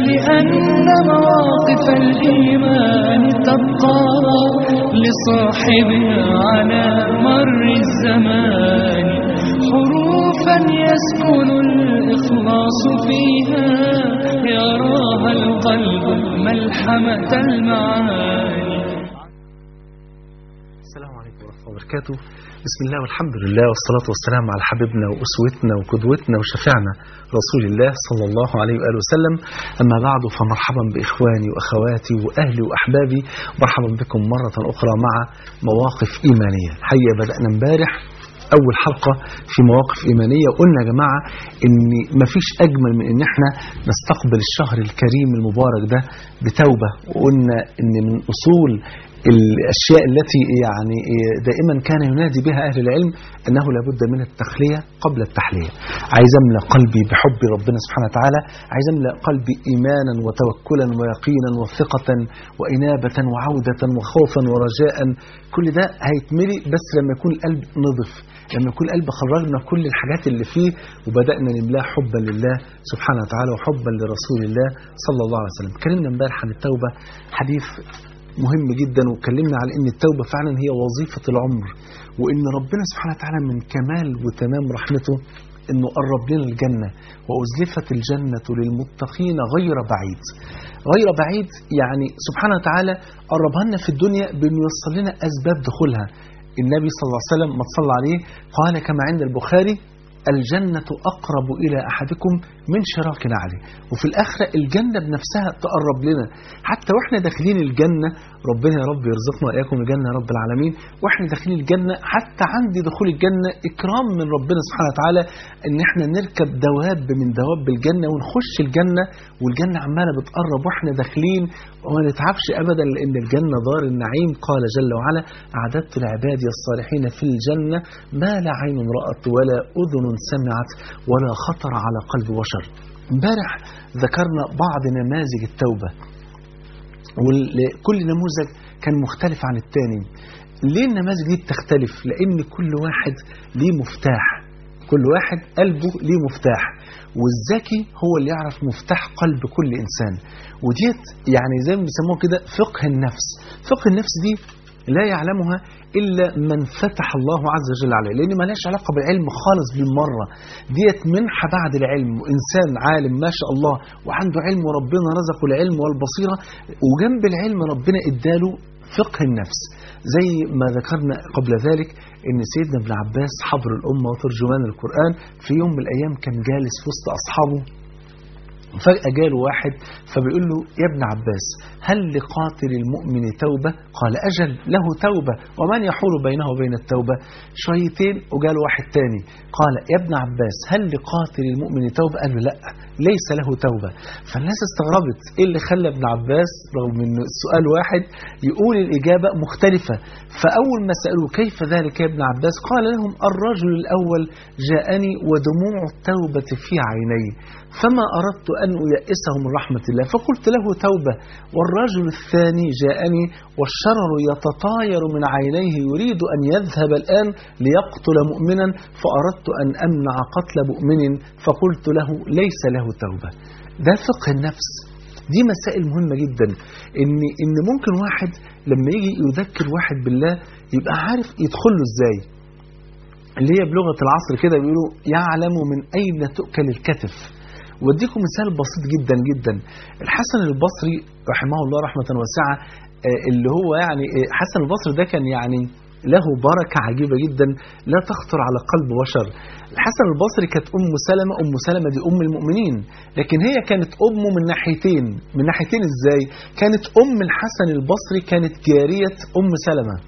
لأن مواقف الإيمان تبقى لصاحبها على مر الزمان، حروفا يسكن الإخلاص فيها، يراها القلب ملحمة المعاني. السلام عليكم ورحمة الله وبركاته. بسم الله والحمد لله والصلاة والسلام على حبيبنا وأسوتنا وقدوتنا وشفيعنا رسول الله صلى الله عليه وآله وسلم. أما بعد، فمرحبا بإخواني وأخواتي وأهلي وأحبابي، مرحبا بكم مرة أخرى مع مواقف إيمانية. حقيقة بدأنا امبارح أول حلقة في مواقف إيمانية، وقلنا يا جماعة إن مفيش أجمل من إن احنا نستقبل الشهر الكريم المبارك ده بتوبة. وقلنا إن من أصول الأشياء التي يعني دائما كان ينادي بها أهل العلم أنه لابد من التخلية قبل التحلية. عايز أملأ قلبي بحب ربنا سبحانه وتعالى، عايز أملأ قلبي إيمانا وتوكلا ويقينا وثقة وإنابة وعودة وخوفا ورجاء. كل ده هيتملي بس لما يكون القلب نظف، لما يكون القلب خرجنا كل الحاجات اللي فيه وبدأنا نملاه حبا لله سبحانه وتعالى وحبا لرسول الله صلى الله عليه وسلم. اتكلمنا امبارح عن التوبة، حديث مهم جدا، واتكلمنا على ان التوبة فعلا هي وظيفة العمر، وان ربنا سبحانه وتعالى من كمال وتمام رحمته انه قرب لنا الجنة، وأزلفت الجنة للمتقين غير بعيد. غير بعيد يعني سبحانه وتعالى قربها لنا في الدنيا بانه يوصل لنا اسباب دخولها. النبي صلى الله عليه وسلم ما صلى عليه قال كما عند البخاري: الجنة أقرب إلى أحدكم من شراك نعله. وفي الآخرة الجنة بنفسها تقرب لنا، حتى وإحنا داخلين الجنة، ربنا يا رب يرزقنا وإياكم الجنة يا رب العالمين. وإحنا داخلين الجنة حتى عند دخول الجنة إكرام من ربنا سبحانه وتعالى إن إحنا نركب دواب من دواب الجنة ونخش الجنة، والجنة عمالة بتقرب وإحنا داخلين وما نتعبش أبدا، لأن الجنة دار النعيم. قال جل وعلا: أعددت لعبادي الصالحين في الجنة ما لا عين رأت ولا أذن سمعت ولا خطر على قلب بشر. امبارح ذكرنا بعض نماذج التوبة، وكل نموذج كان مختلف عن الثاني. ليه النماذج دي بتختلف؟ لأن كل واحد ليه مفتاح، كل واحد قلبه ليه مفتاح، والذكي هو اللي يعرف مفتاح قلب كل إنسان. وديت يعني زي ما بيسموه كده فقه النفس. فقه النفس دي لا يعلمها إلا من فتح الله عز وجل عليه، لأن ما لهاش علاقة بالعلم خالص بالمرة. ديت منحة بعد العلم، وإنسان عالم ما شاء الله وعنده علم وربنا رزقه العلم والبصيرة، وجنب العلم ربنا إداله فقه النفس. زي ما ذكرنا قبل ذلك إن سيدنا ابن عباس حبر الأمة وترجمان القرآن في يوم من الأيام كان جالس في وسط أصحابه، فجأة جاله واحد فبيقول له: يا ابن عباس، هل لقاتل المؤمن توبة؟ قال: أجل، له توبة، ومن يحول بينه وبين التوبة؟ شويتين وجاله واحد تاني قال: يا ابن عباس، هل لقاتل المؤمن توبة؟ قال له: لا، ليس له توبة. فالناس استغربت ايه اللي خلى ابن عباس رغم انه السؤال واحد يقول الإجابة مختلفة. فأول ما سألوا: كيف ذلك يا ابن عباس؟ قال لهم: الرجل الأول جاءني ودموع التوبة في عيني، فما أردت أن أيأسه من رحمة الله فقلت له توبة. والرجل الثاني جاءني والشرر يتطاير من عينيه يريد أن يذهب الآن ليقتل مؤمنا، فأردت أن أمنع قتل مؤمن فقلت له ليس له توبة. ده فقه النفس. دي مسائل مهمة جدا، إن ممكن واحد لما يجي يذكر واحد بالله يبقى عارف يدخله إزاي، اللي هي بلغة العصر كده بيقولوا يعلم من أين تؤكل الكتف. وديكم مثال بسيط جدا جدا. الحسن البصري رحمه الله رحمة واسعة، اللي هو يعني حسن البصري ده كان يعني له بركة عجيبة جدا لا تخطر على قلب بشر. الحسن البصري كانت أم سلمة دي أم المؤمنين، لكن هي كانت أمه من ناحيتين. من ناحيتين إزاي؟ كانت أم الحسن البصري كانت جارية أم سلمة،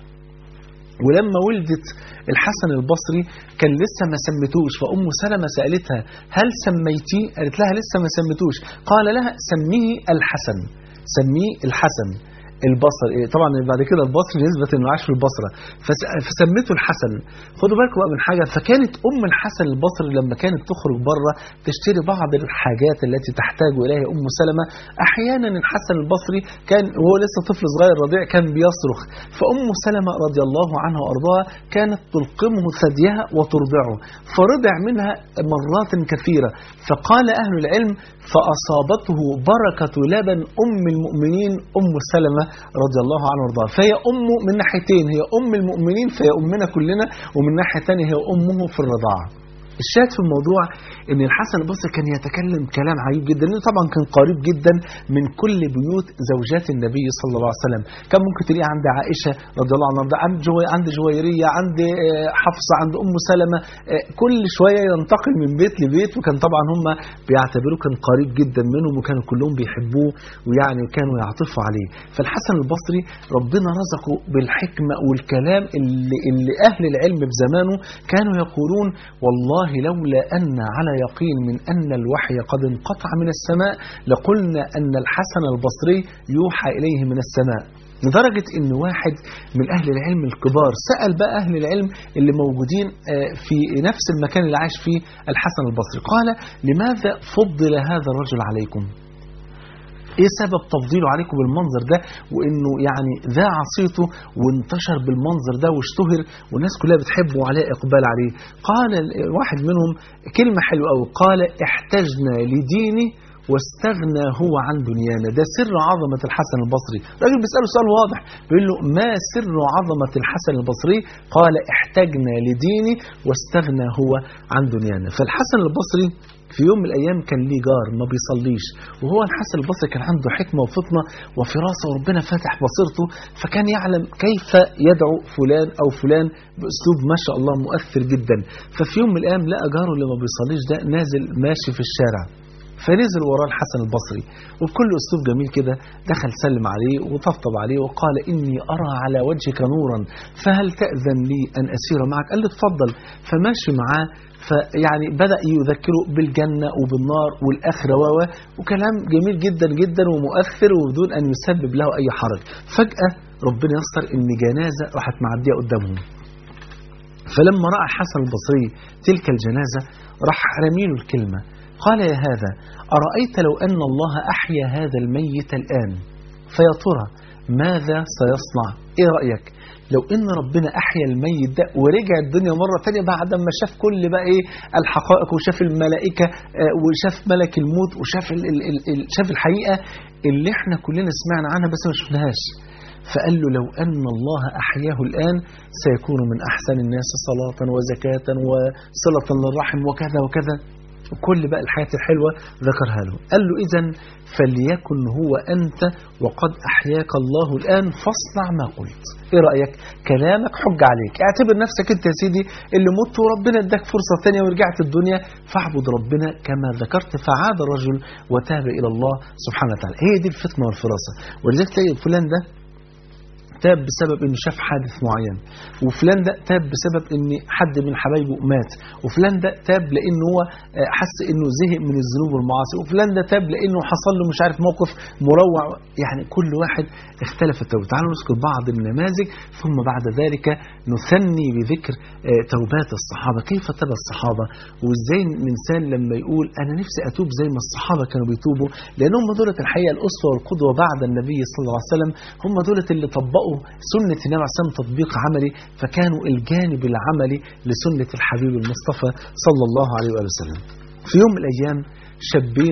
ولما ولدت الحسن البصري كان لسه ما سميتوش، فأم سلمة سألتها: هل سميتيه؟ قالت لها: لسه ما سميتوش. قال لها: سميه الحسن، سميه الحسن. البصري. طبعا بعد كده البصري نسبة انه عاش في البصرة فسمته الحسن. خدوا بالكم بقى من حاجة، فكانت الحسن البصري لما كانت تخرج بره تشتري بعض الحاجات التي تحتاج اليها سلمة، احيانا الحسن البصري كان وهو لسه طفل صغير رضيع كان بيصرخ، سلمة رضي الله عنها وارضاها كانت تلقمه ثديها وترضعه، فرضع منها مرات كثيرة. فقال اهل العلم فأصابته بركة لبن المؤمنين سلمة رضي الله عنها وارضاها، فهي من ناحيتين، هي المؤمنين فهي أمنا كلنا، ومن ناحية ثانية هي أمه في الرضاعة. الشاهد في الموضوع ان الحسن البصري كان يتكلم كلام عجيب جدا، لانه طبعا كان قريب جدا من كل بيوت زوجات النبي صلى الله عليه وسلم. كان ممكن تلاقيه عند عائشه رضي الله عنها، عند جويريه، عند حفصه، عند سلمة، كل شويه ينتقل من بيت لبيت، وكان طبعا هم بيعتبروه كان قريب جدا منهم، وكانوا كلهم بيحبوه ويعني كانوا يعطفوا عليه. فالحسن البصري ربنا رزقه بالحكمه والكلام اللي اهل العلم بزمانه كانوا يقولون والله لولا أن على يقين من أن الوحي قد انقطع من السماء لقلنا أن الحسن البصري يوحى إليه من السماء. لدرجة أن واحد من أهل العلم الكبار سأل بقى أهل العلم اللي موجودين في نفس المكان اللي عاش فيه الحسن البصري، قال لماذا فضل هذا الرجل عليكم؟ ايه سبب تفضيله عليكم بالمنظر ده، وانه يعني ذاع صيته وانتشر بالمنظر ده واشتهر والناس كلها بتحبه وعليه اقبال عليه؟ قال واحد منهم كلمة حلوة قوي، قال احتجنا لديني واستغنى هو عن دنيانا. ده سر عظمة الحسن البصري. راجل بيسأله سؤال واضح بيقول له ما سر عظمة الحسن البصري؟ قال احتجنا لديني واستغنى هو عن دنيانا. فالحسن البصري في يوم من الأيام كان ليه جار ما بيصليش، وهو الحسن البصري كان عنده حكمة وفطنة وفراسة وربنا فاتح بصيرته، فكان يعلم كيف يدعو فلان أو فلان بأسلوب ما شاء الله مؤثر جدا. ففي يوم من الأيام لقى جاره اللي ما بيصليش ده نازل ماشي في الشارع، فنزل وراه الحسن البصري وبكل أسلوب جميل كده دخل سلم عليه وطبطب عليه وقال إني أرى على وجهك نورا فهل تأذن لي أن أسير معك؟ قال له اتفضل. فماشي معاه، فيعني بدأ يذكره بالجنة وبالنار والآخرة وكلام جميل جدا جدا ومؤثر وبدون أن يسبب له أي حرج. فجأة ربنا يسر إن جنازة راحت معدية قدامهم، فلما رأى الحسن البصري تلك الجنازة راح رميله الكلمة، قال يا هذا أرأيت لو أن الله أحيا هذا الميت الآن فيا ترى ماذا سيصنع؟ إيه رأيك لو إن ربنا أحيا الميت ده ورجع الدنيا مرة تانية بعد ما شاف كل بقى إيه الحقائق وشاف الملائكة وشاف ملك الموت وشاف شاف الحقيقة اللي احنا كلنا سمعنا عنها بس ما شفناهاش؟ فقال له لو أن الله أحياه الآن سيكون من أحسن الناس صلاة وزكاة وصلة للرحم وكذا وكذا، وكل بقى الحياة الحلوة ذكرها له. قال له إذن فليكن هو أنت وقد أحياك الله الآن فاصنع ما قلت. إيه رأيك؟ كلامك حج عليك، اعتبر نفسك أنت يا سيدي اللي مت وربنا اداك فرصة ثانية ورجعت الدنيا، فاعبد ربنا كما ذكرت. فعاد الرجل وتاب إلى الله سبحانه وتعالى. هي دي الفطنة والفراسة. ولذلك تلاقي فلان ده تاب بسبب انه شاف حادث معين، وفلان ده تاب بسبب ان حد من حبايبه مات، وفلان ده تاب لانه هو حس انه زهق من الذنوب والمعاصي، وفلان ده تاب لانه حصل له مش عارف موقف مروع. يعني كل واحد اختلف التوبة. تعالوا نذكر بعض النماذج ثم بعد ذلك نثني بذكر توبات الصحابة، كيف تاب الصحابة وازاي الانسان لما يقول انا نفسي اتوب زي ما الصحابة كانوا بيتوبوا، لانهم دولة الحقيقة الاسوة والقدوة بعد النبي صلى الله عليه وسلم، هم دولة اللي طبقوا سنة النبي عليه الصلاة والسلام تطبيق عملي، فكانوا الجانب العملي لسنة الحبيب المصطفى صلى الله عليه وسلم. في يوم من الأيام شابين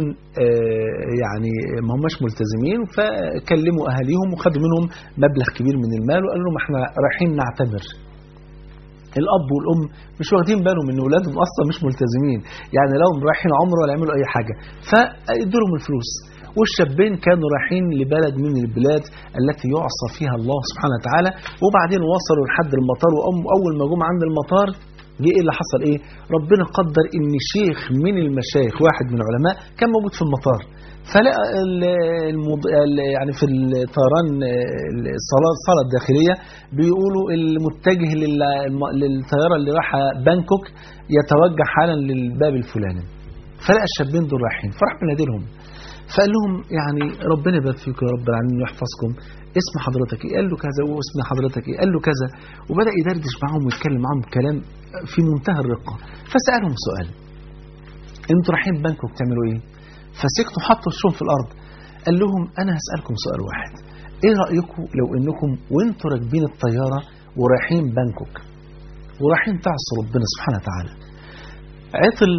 يعني ما هماش ملتزمين فكلموا أهاليهم وخدوا منهم مبلغ كبير من المال وقالوا لهم احنا رايحين نعتمر. الأب والأم مش واخدين بالهم ان أولادهم أصلا مش ملتزمين، يعني لو رايحين عمره ولا يعملوا أي حاجة، فادوا لهم الفلوس. والشابين كانوا رايحين لبلد من البلاد التي يعصى فيها الله سبحانه وتعالى، وبعدين وصلوا لحد المطار، وأول ما جم عند المطار جه ايه اللي حصل؟ ايه ربنا قدر ان شيخ من المشايخ واحد من العلماء كان موجود في المطار، فلقى يعني في الطيران الصالة الداخلية بيقولوا المتجه للطيارة اللي رايحة بانكوك يتوجه حالا للباب الفلاني. فلقى الشابين دول رايحين، فراح منادي لهم فقال لهم يعني ربنا يبارك فيكم يا رب العالمين ويحفظكم، اسم حضرتك ايه؟ قال له كذا. واسم حضرتك ايه؟ قال له كذا. وبدأ يدردش معاهم ويتكلم معاهم كلام في منتهى الرقة. فسألهم سؤال: انتوا رايحين بانكوك تعملوا ايه؟ فسكتوا حطوا وشهم في الارض. قال لهم انا هسألكم سؤال واحد، ايه رأيكم لو انكم وانتوا راكبين الطيارة ورايحين بانكوك ورايحين تعصوا ربنا سبحانه وتعالى، عطل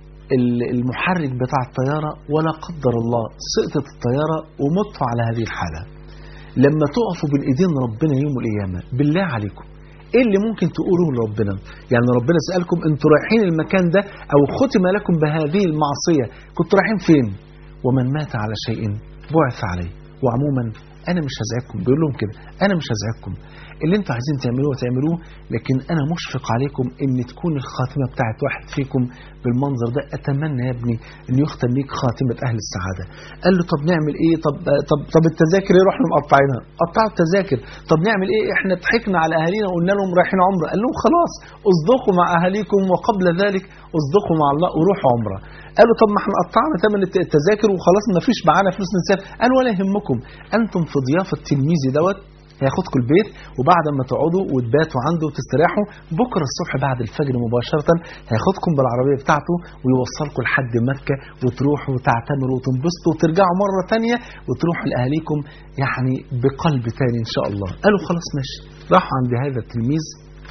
المحرك بتاع الطيارة ولا قدر الله سقطت الطيارة ومتوا على هذه الحالة، لما تقفوا بين ايدين ربنا يوم القيامة بالله عليكم ايه اللي ممكن تقولوه لربنا؟ يعني ربنا سألكم انتوا رايحين المكان ده او ختم لكم بهذه المعصية، كنتوا رايحين فين؟ ومن مات على شيء بعث عليه. وعموما انا مش هزعجكم، بيقول لهم كده انا مش هزعجكم، اللي انتوا عايزين تعملوه تعملوه، لكن انا مشفق عليكم ان تكون الخاتمة بتاعت واحد فيكم بالمنظر ده. اتمنى يا ابني ان يختم ليك خاتمة اهل السعادة. قال له طب نعمل ايه؟ طب التذاكر ايه؟ رحنا مقطعينها، قطعوا التذاكر. طب نعمل ايه؟ احنا ضحكنا على اهالينا وقلنا لهم رايحين عمره. قال لهم خلاص اصدقوا مع اهاليكم وقبل ذلك اصدقوا مع الله وروحوا عمره. قالوا طب ما احنا قطعنا ثمن التذاكر وخلاص ما فيش معانا فلوس نسافر. قال ولا يهمكم، انتم في ضيافة تلميذي دوت هياخدكم البيت، وبعد ما تقعدوا وتباتوا عنده وتستراحوا بكره الصبح بعد الفجر مباشرة هياخدكم بالعربية بتاعته ويوصلكم لحد مكة وتروحوا وتعتمروا وتنبسطوا وترجعوا مرة تانية وتروحوا لأهاليكم يعني بقلب تاني إن شاء الله. قالوا خلاص ماشي. راحوا عند هذا التلميذ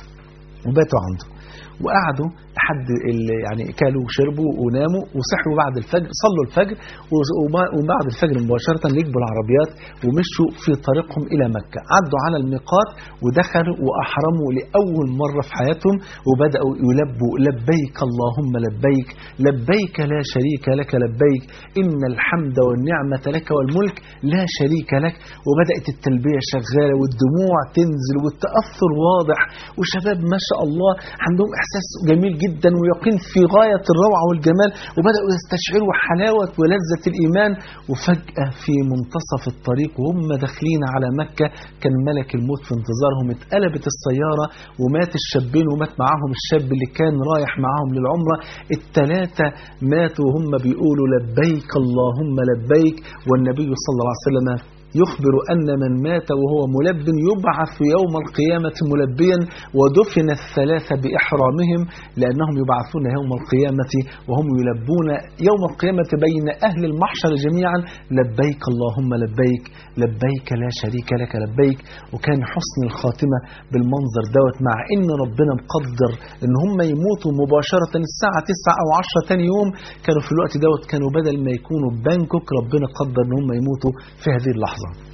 وباتوا عنده وقعدوا لحد يعني كلوا وشربوا وناموا وصحوا بعد الفجر، صلوا الفجر، وبعد الفجر مباشرة ركبوا العربيات ومشوا في طريقهم إلى مكة. عدوا على الميقات ودخلوا وأحرموا لأول مرة في حياتهم وبدأوا يلبوا لبيك اللهم لبيك لبيك لا شريك لك لبيك إن الحمد والنعمة لك والملك لا شريك لك. وبدأت التلبية شغالة والدموع تنزل والتأثر واضح، وشباب ما شاء الله عندهم إحساس جميل جدا ويقين في غاية الروعة والجمال، وبدأوا يستشعروا حلاوة ولذة الإيمان. وفجأة في منتصف الطريق وهم داخلين على مكة كان ملك الموت في انتظارهم. اتقلبت السيارة ومات الشابين ومات معاهم الشاب اللي كان رايح معاهم للعمرة. الثلاثة ماتوا وهم بيقولوا لبيك اللهم لبيك. والنبي صلى الله عليه وسلم يخبر أن من مات وهو ملب يبعث يوم القيامة ملبيا. ودفن الثلاثة بإحرامهم لأنهم يبعثون يوم القيامة وهم يلبون يوم القيامة بين أهل المحشر جميعا لبيك اللهم لبيك لبيك لا شريك لك لبيك. وكان حسن الخاتمة بالمنظر دوت، مع إن ربنا مقدر إن هم يموتوا مباشرة الساعة 9 أو 10 تاني يوم، كانوا في الوقت دوت كانوا بدل ما يكونوا بانكوك ربنا قدر إن هم يموتوا في هذه اللحظة.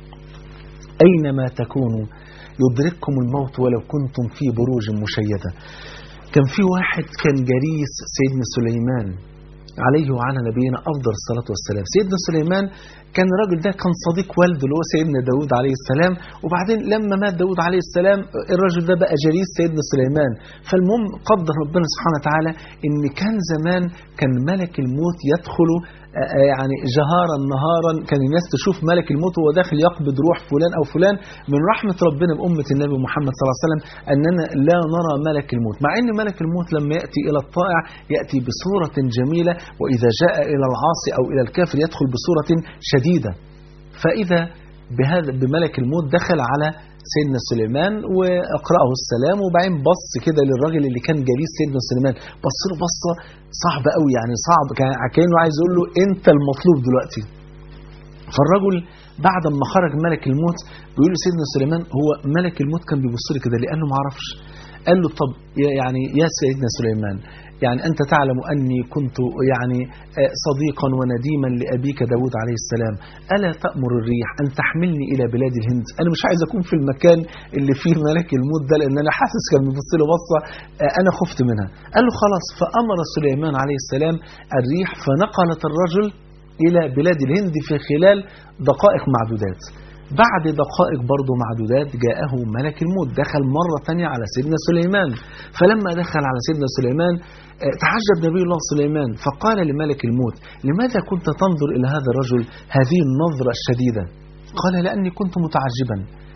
أينما تكونوا يدرككم الموت ولو كنتم في بروج مشيدة. كان في واحد كان جريس سيدنا سليمان عليه وعلى نبينا أفضل الصلاة والسلام. سيدنا سليمان كان الراجل ده كان صديق والده اللي هو سيدنا داود عليه السلام، وبعدين لما مات داود عليه السلام الراجل ده بقى جليس سيدنا سليمان. فالمهم قدر ربنا سبحانه وتعالى ان كان زمان كان ملك الموت يدخل يعني جهارا نهارا، كان الناس تشوف ملك الموت وهو داخل يقبض روح فلان أو فلان. من رحمة ربنا بأمة النبي محمد صلى الله عليه وسلم أننا لا نرى ملك الموت، مع أن ملك الموت لما يأتي إلى الطائع يأتي بصورة جميلة، وإذا جاء إلى العاصي أو إلى الكافر يدخل بصورة شديدة. فإذا بملك الموت دخل على سيدنا سليمان وأقرأه السلام، وبعدين بص كده للراجل اللي كان جليس سيدنا سليمان، بص له بصة صعبة قوي، يعني صعب كأنه عايز يقول له أنت المطلوب دلوقتي. فالرجل بعد ما خرج ملك الموت بيقول له سيدنا سليمان هو ملك الموت كان بيبص لي كده لأنه ما عرفش. قال له طب يعني يا سيدنا سليمان يعني أنت تعلم أني كنت يعني صديقا ونديما لأبيك داود عليه السلام، ألا تأمر الريح أن تحملني إلى بلاد الهند؟ أنا مش عايز أكون في المكان اللي فيه ملك الموت ده لأن أنا حاسس كان بيبص له بصة أنا خفت منها. قال له خلاص. فأمر سليمان عليه السلام الريح فنقلت الرجل إلى بلاد الهند في خلال دقائق معدودات. بعد دقائق برضو معدودات جاءه ملك الموت، دخل مرة تانية على سيدنا سليمان. فلما دخل على سيدنا سليمان تعجب نبي الله سليمان فقال لملك الموت لماذا كنت تنظر إلى هذا الرجل هذه النظرة الشديدة؟ قال لأني كنت متعجبا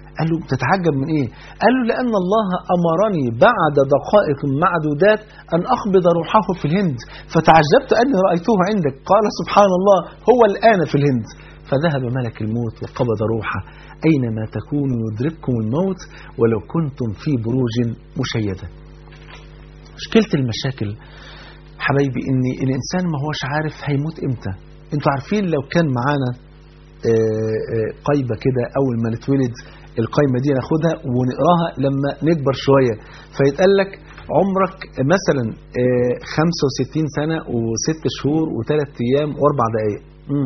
قال له بتتعجب من إيه؟ قال له لأن الله أمرني بعد دقائق معدودات أن أقبض روحه في الهند، فتعجبت أني رأيته عندك. قال سبحان الله هو الآن في الهند. فذهب ملك الموت وقبض روحه. أينما تكونوا يدرككم الموت ولو كنتم في بروج مشيدة. مشكلة المشاكل حبايبي إن الإنسان ما هوش عارف هيموت إمتى. أنتوا عارفين لو كان معانا قايمة كده أول ما نتولد، القايمة دي ناخدها ونقراها لما نكبر شوية، فيتقال لك عمرك مثلا 65 سنة و6 شهور و3 أيام و4 دقايق،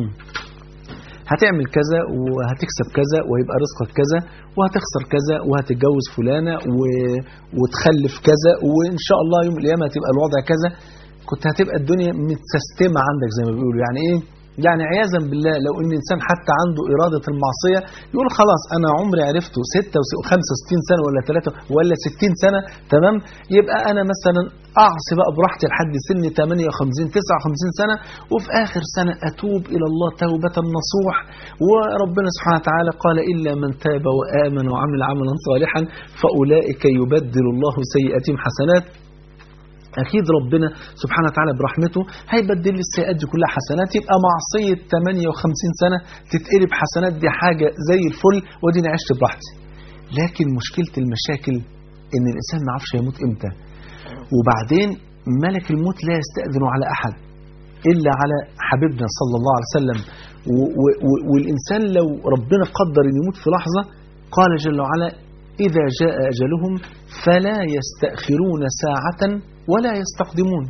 هتعمل كذا وهتكسب كذا ويبقى رزقك كذا وهتخسر كذا وهتتجوز فلانة وتخلف كذا وإن شاء الله يوم القيامة هتبقى الوضع كذا. كنت هتبقى الدنيا متسستمة عندك زي ما بيقولوا. يعني إيه؟ يعني عياذا بالله لو ان الانسان حتى عنده إرادة المعصية يقول خلاص انا عمري عرفته 65 سنة ولا 3 ولا 60 سنة تمام، يبقى انا مثلا اعصي بقى براحتي لحد سن 58 59 سنة، وفي اخر سنة اتوب الى الله توبة نصوح. وربنا سبحانه وتعالى قال الا من تاب وآمن وعمل عملا صالحا فاولئك يبدل الله سيئاتهم حسنات. أكيد ربنا سبحانه وتعالى برحمته هيبدل السيئات دي كلها حسنات، يبقى معصية 58 سنة تتقلب حسنات، دي حاجة زي الفل ودينا عشت براحتي. لكن مشكلة المشاكل إن الإنسان ما عرفش يموت إمتى، وبعدين ملك الموت لا يستأذن على أحد إلا على حبيبنا صلى الله عليه وسلم. والإنسان لو ربنا قدر أن يموت في لحظة قال جل وعلا إذا جاء أجلهم فلا يستأخرون ساعة ولا يستقدمون.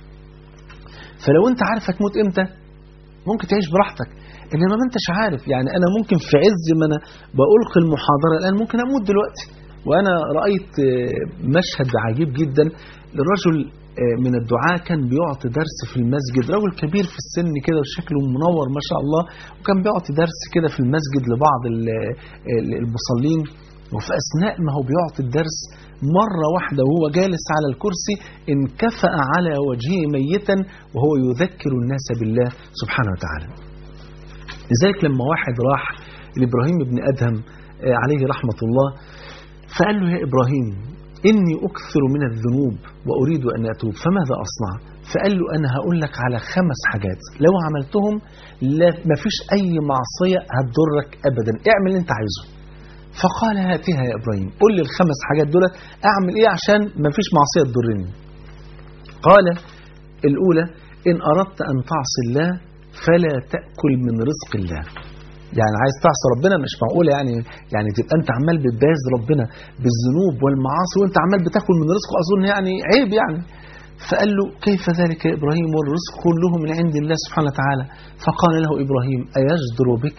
فلو أنت عارف هتموت إمتى ممكن تعيش براحتك، إنما ما أنتش عارف. يعني أنا ممكن في عز ما أنا بألقي المحاضرة الآن ممكن أموت دلوقتي. وأنا رأيت مشهد عجيب جدا للرجل من الدعاء كان بيعطي درس في المسجد، رجل كبير في السن كده وشكله منور ما شاء الله، وكان بيعطي درس كده في المسجد لبعض المصلين. وفي أثناء ما هو بيعطي الدرس مرة واحدة وهو جالس على الكرسي انكفأ على وجهه ميتا وهو يذكر الناس بالله سبحانه وتعالى. لذلك لما واحد راح لإبراهيم بن أدهم عليه رحمة الله فقال له يا إبراهيم إني أكثر من الذنوب وأريد أن أتوب فماذا أصنع؟ فقال له أنا هقول لك على 5 حاجات لو عملتهم ما فيش أي معصية هتضرك أبدا، اعمل اللي انت عايزه. فقال هاتها يا إبراهيم، قل لي ال5 حاجات دول أعمل إيه عشان ما فيش معصية تضرني. قال الأولى إن أردت أن تعصي الله فلا تأكل من رزق الله. يعني عايز تعصي ربنا مش معقولة يعني تبقى أنت عمال بتباز ربنا بالذنوب والمعاصي وأنت عمال بتاكل من رزقه، أظن يعني عيب يعني. فقال له كيف ذلك يا إبراهيم والرزق كله من عند الله سبحانه وتعالى. فقال له إبراهيم أيجدر بك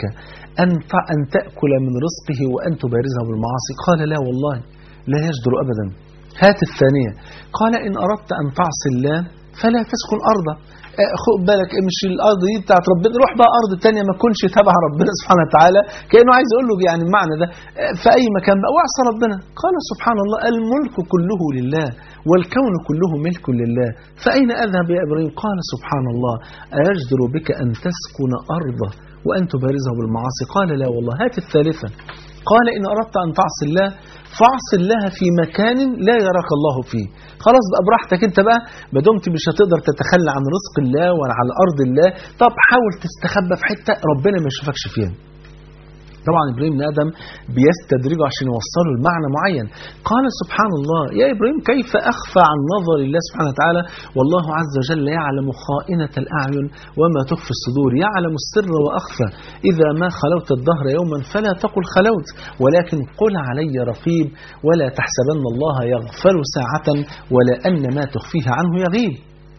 أن تأكل من رزقه وأن تبارزه بالمعاصي؟ قال لا والله لا يجدر أبدا. هات الثانية. قال إن أردت أن تعصي الله فلا تسكن أرضه. خد بالك مش الأرض دي بتاعت ربنا، روح بقى أرض تانية ما تكونش تبع ربنا سبحانه وتعالى، كأنه عايز يقول له يعني المعنى ده في أي مكان بقى واعصى ربنا. قال سبحان الله الملك كله لله والكون كله ملك لله فأين أذهب يا إبراهيم؟ قال سبحان الله أيجدر بك أن تسكن أرضه وأن تبارزه بالمعاصي؟ قال لا والله. هات الثالثة. قال إن أردت أن تعصي الله فاعص الله في مكان لا يراك الله فيه. خلاص بقى براحتك انت بقى، ما دمت مش هتقدر تتخلى عن رزق الله ولا على أرض الله، طب حاول تستخبى في حتة ربنا ما يشوفكش فيها. طبعا إبراهيم بن آدم بيستدرجه عشان يوصله المعنى معين. قال سبحان الله يا إبراهيم كيف أخفى عن نظر الله سبحانه وتعالى والله عز وجل يعلم خائنة الأعين وما تخفي الصدور، يعلم السر وأخفى. إذا ما خلوت الدهر يوما فلا تقل خلوت ولكن قل علي رقيب ولا تحسبن الله يغفل ساعة ولا أن ما تخفيه عنه يغيب.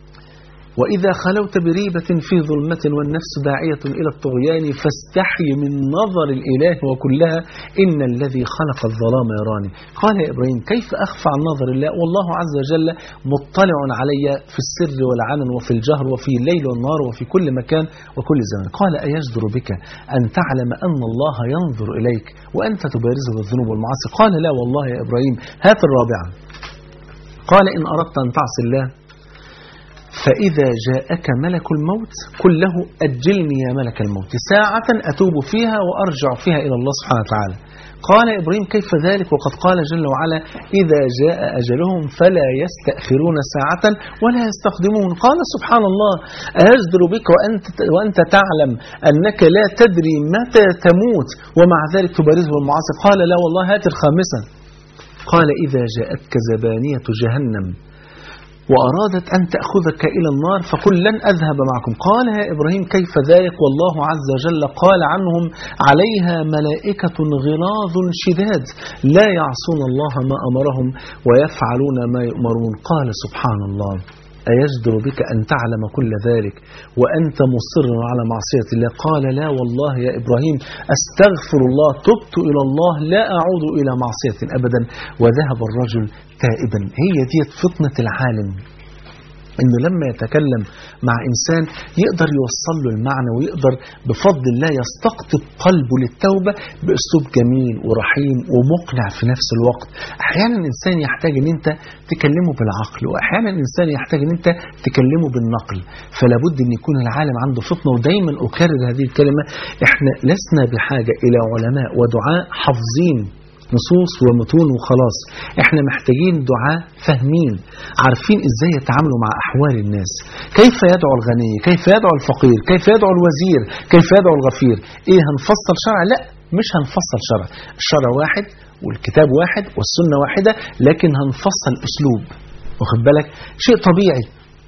وإذا خلوت بريبة في ظلمة والنفس داعية إلى الطغيان فاستحي من نظر الإله وكلها إن الذي خلق الظلام يراني. قال يا إبراهيم كيف أخفى عن نظر الله والله عز وجل مطلع علي في السر والعلن وفي الجهر وفي الليل والنهار وفي كل مكان وكل زمان. قال أيجدر بك أن تعلم أن الله ينظر إليك وأنت تبارزه بالذنوب والمعاصي؟ قال لا والله يا إبراهيم. هات الرابعة. قال إن أردت أن تعصي الله فإذا جاءك ملك الموت قل له أجلني يا ملك الموت ساعة أتوب فيها وأرجع فيها إلى الله سبحانه وتعالى. قال إبراهيم كيف ذلك وقد قال جل وعلا إذا جاء أجلهم فلا يستأخرون ساعة ولا يستقدمون. قال سبحان الله أيجدر بك وأنت تعلم أنك لا تدري متى تموت ومع ذلك تبارزه المعاصي؟ قال لا والله هات الخامسة. قال إذا جاءتك زبانية جهنم وأرادت أن تأخذك إلى النار فقل لن أذهب معكم. قال يا إبراهيم كيف ذلك والله عز وجل قال عنهم عليها ملائكة غلاظ شداد لا يعصون الله ما أمرهم ويفعلون ما يؤمرون. قال سبحان الله أيجدر بك أن تعلم كل ذلك وأنت مصر على معصية الله؟ قال لا والله يا إبراهيم أستغفر الله تبت إلى الله لا أعود إلى معصية أبدا. وذهب الرجل تائبا. هي دي فطنة العالم، إنه لما يتكلم مع إنسان يقدر يوصل له المعنى ويقدر بفضل الله يستقطب قلبه للتوبة بأسلوب جميل ورحيم ومقنع في نفس الوقت. أحيانا الإنسان يحتاج أن أنت تكلمه بالعقل وأحيانا الإنسان يحتاج أن أنت تكلمه بالنقل. فلا بد أن يكون العالم عنده فطنة. ودايما أكرر هذه الكلمة، إحنا لسنا بحاجة إلى علماء ودعاء حافظين نصوص ومتون وخلاص. احنا محتاجين دعاء فاهمين عارفين ازاي يتعاملوا مع احوال الناس، كيف يدعو الغني، كيف يدعو الفقير، كيف يدعو الوزير، كيف يدعو الغفير. ايه هنفصل شرع؟ لا مش هنفصل شرع. الشرع واحد والكتاب واحد والسنة واحدة، لكن هنفصل اسلوب. واخد بالك؟ شيء طبيعي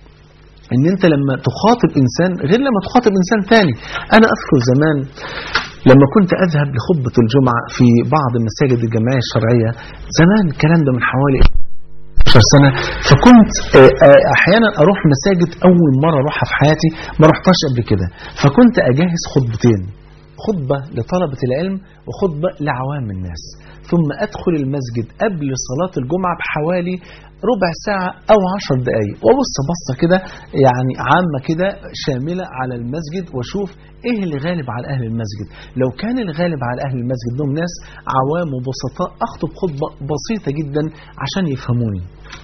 ان انت لما تخاطب انسان غير لما تخاطب انسان تاني. انا اذكر زمان لما كنت أذهب لخطبة الجمعة في بعض المساجد الجمعية الشرعية زمان، الكلام ده من حوالي 10 سنة، فكنت أحيانا أروح مساجد أول مرة أروحها في حياتي ما رحتهاش قبل كده، فكنت أجهز خطبتين، خطبة لطلبة العلم وخطبة لعوام الناس، ثم أدخل المسجد قبل صلاة الجمعة بحوالي ربع ساعة أو 10 دقايق وأبص بصة كده يعني عامة كده شاملة على المسجد وأشوف إيه اللي غالب على أهل المسجد. لو كان الغالب على أهل المسجد هم ناس عوام وبسطاء أخطب خطبة بسيطة جدا عشان يفهموني،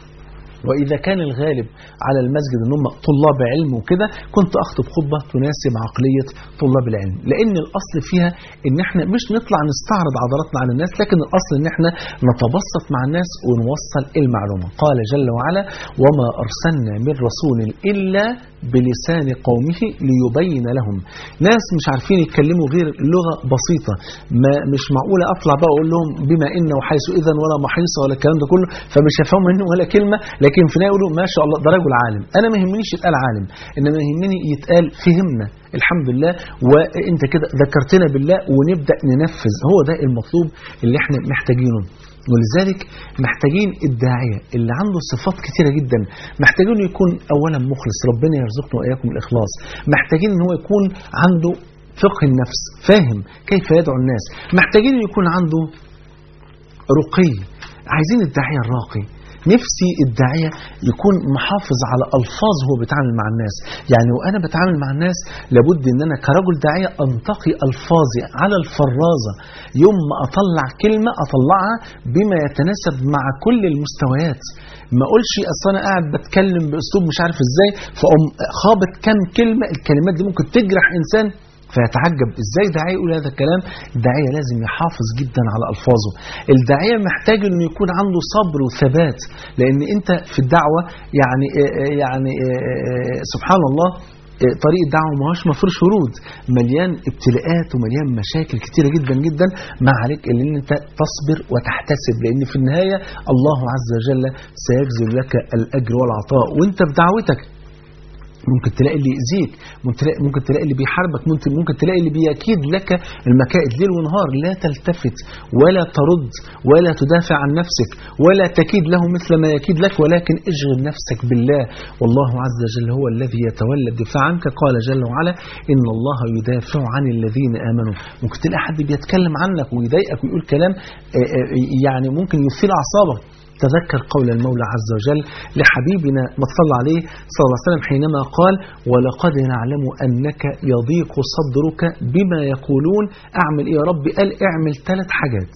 وإذا كان الغالب على المسجد أنهم طلاب علم وكده كنت أخطب خطبة تناسب عقلية طلاب العلم، لأن الأصل فيها أن احنا مش نطلع نستعرض عضلاتنا على الناس، لكن الأصل أن احنا نتبسط مع الناس ونوصل المعلومة. قال جل وعلا وما أرسلنا من رسول إلا بلسان قومه ليبين لهم. ناس مش عارفين يتكلموا غير لغة بسيطة، ما مش معقولة أطلع بقى أقول لهم بما إن وحيث إذن ولا محيصة ولا الكلام ده كله، فمش هفهموا منه ولا كلمة، لكن في النهاية يقولوا ما شاء الله ده رجل عالم. أنا ما يهمنيش يتقال عالم، إنما يهمني يتقال فهمنا الحمد لله وإنت كده ذكرتنا بالله ونبدأ ننفذ. هو ده المطلوب اللي احنا محتاجينه. ولذلك محتاجين الداعية اللي عنده صفات كثيرة جدا، محتاجين يكون أولا مخلص، ربنا يرزقنا وإياكم الإخلاص، محتاجين أنه يكون عنده فقه النفس فاهم كيف يدعو الناس، محتاجين يكون عنده رقي. عايزين الداعية الراقي. نفسي الداعية يكون محافظ على ألفاظ هو بيتعامل مع الناس، يعني وأنا بتعامل مع الناس لابد أن أنا كرجل داعية أنتقي ألفاظي على الفرازة، يوم ما أطلع كلمة أطلعها بما يتناسب مع كل المستويات، ما أقولش أصلا أنا قاعد بتكلم بأسلوب مش عارف إزاي فأقوم خابط كم كلمة، الكلمات دي ممكن تجرح إنسان فيتعجب ازاي داعية يقول هذا الكلام. الداعية لازم يحافظ جدا على ألفاظه. الداعية محتاج انه يكون عنده صبر وثبات، لان انت في الدعوة يعني سبحان الله طريق الدعوة ما هوش مفروش ورود، مليان ابتلاءات ومليان مشاكل كتيرة جدا جدا. ما عليك إلا ان انت تصبر وتحتسب، لان في النهاية الله عز وجل سيجزل لك الأجر والعطاء. وانت في دعوتك ممكن تلاقي اللي يأذيك، ممكن تلاقي اللي بيحاربك، ممكن تلاقي اللي بيكيد لك المكائد ليل ونهار. لا تلتفت ولا ترد ولا تدافع عن نفسك ولا تكيد له مثل ما يكيد لك، ولكن اشغل نفسك بالله، والله عز وجل هو الذي يتولى الدفاع عنك. قال جل وعلا إن الله يدافع عن الذين آمنوا. ممكن تلاقي حد بيتكلم عنك ويضايقك ويقول كلام يعني ممكن يثير أعصابك. تذكر قول المولى عز وجل لحبيبنا ما صلى عليه صلى الله عليه وسلم حينما قال ولقد نعلم أنك يضيق صدرك بما يقولون. أعمل إيه يا ربي؟ قال اعمل 3 حاجات،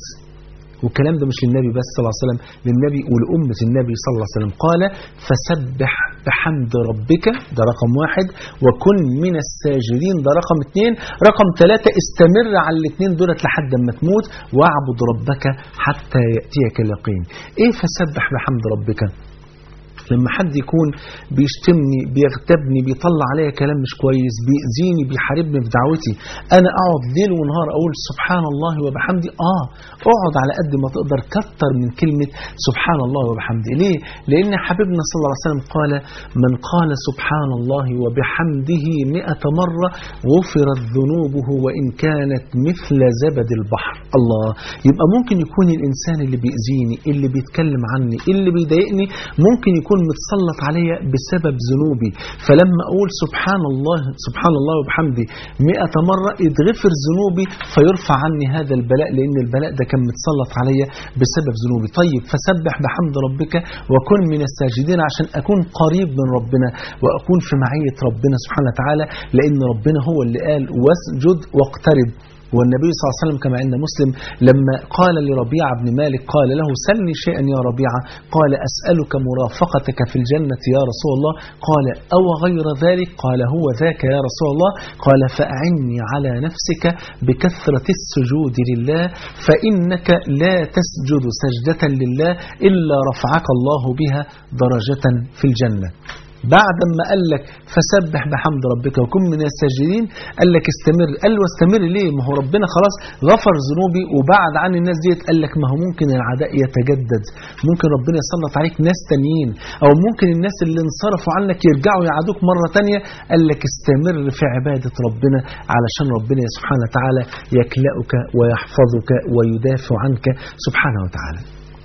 والكلام ده مش للنبي بس صلى الله عليه وسلم، للنبي ولأمة النبي صلى الله عليه وسلم. قال فسبح بحمد ربك، ده رقم 1، وكن من الساجدين، ده رقم 2. رقم 3 استمر على الاثنين دولت لحد ما تموت، واعبد ربك حتى يأتيك اليقين. ايه فسبح بحمد ربك؟ لما حد يكون بيشتمني، بيغتابني، بيطلع عليا كلام مش كويس، بيأذيني، بيحاربني في دعوتي، انا اقعد ليل ونهار اقول سبحان الله وبحمده؟ اقعد على قد ما تقدر، كتر من كلمة سبحان الله وبحمده. ليه؟ لان حبيبنا صلى الله عليه وسلم قال: من قال سبحان الله وبحمده 100 مرة غفرت ذنوبه وإن كانت مثل زبد البحر. الله، يبقى ممكن يكون الإنسان اللي بيأذيني، اللي بيتكلم عني، اللي بيضايقني، ممكن يكون متسلط عليا بسبب ذنوبي، فلما أقول سبحان الله وبحمده 100 مرة يتغفر ذنوبي فيرفع عني هذا البلاء، لأن البلاء ده كان متسلط عليا بسبب ذنوبي. طيب، فسبح بحمد ربك وكن من الساجدين، عشان أكون قريب من ربنا وأكون في معية ربنا سبحانه وتعالى، لأن ربنا هو اللي قال: واسجد واقترب. والنبي صلى الله عليه وسلم كما عند مسلم لما قال لربيعة بن مالك، قال له: سلني شيئا يا ربيعة، قال: أسألك مرافقتك في الجنة يا رسول الله، قال: أو غير ذلك؟ قال: هو ذاك يا رسول الله، قال: فأعني على نفسك بكثرة السجود لله، فإنك لا تسجد سجدة لله إلا رفعك الله بها درجة في الجنة. بعد ما قال لك فسبح بحمد ربك وكن من الساجدين، قال لك استمر. قال له: استمر ليه؟ ما هو ربنا خلاص غفر ذنوبي وبعد عن الناس ديت. قال لك: ما هو ممكن العداء يتجدد، ممكن ربنا يسلط عليك ناس تانيين، او ممكن الناس اللي انصرفوا عنك يرجعوا يعادوك مرة تانية. قال لك: استمر في عبادة ربنا، علشان ربنا سبحانه وتعالى يكلأك ويحفظك ويدافع عنك سبحانه وتعالى.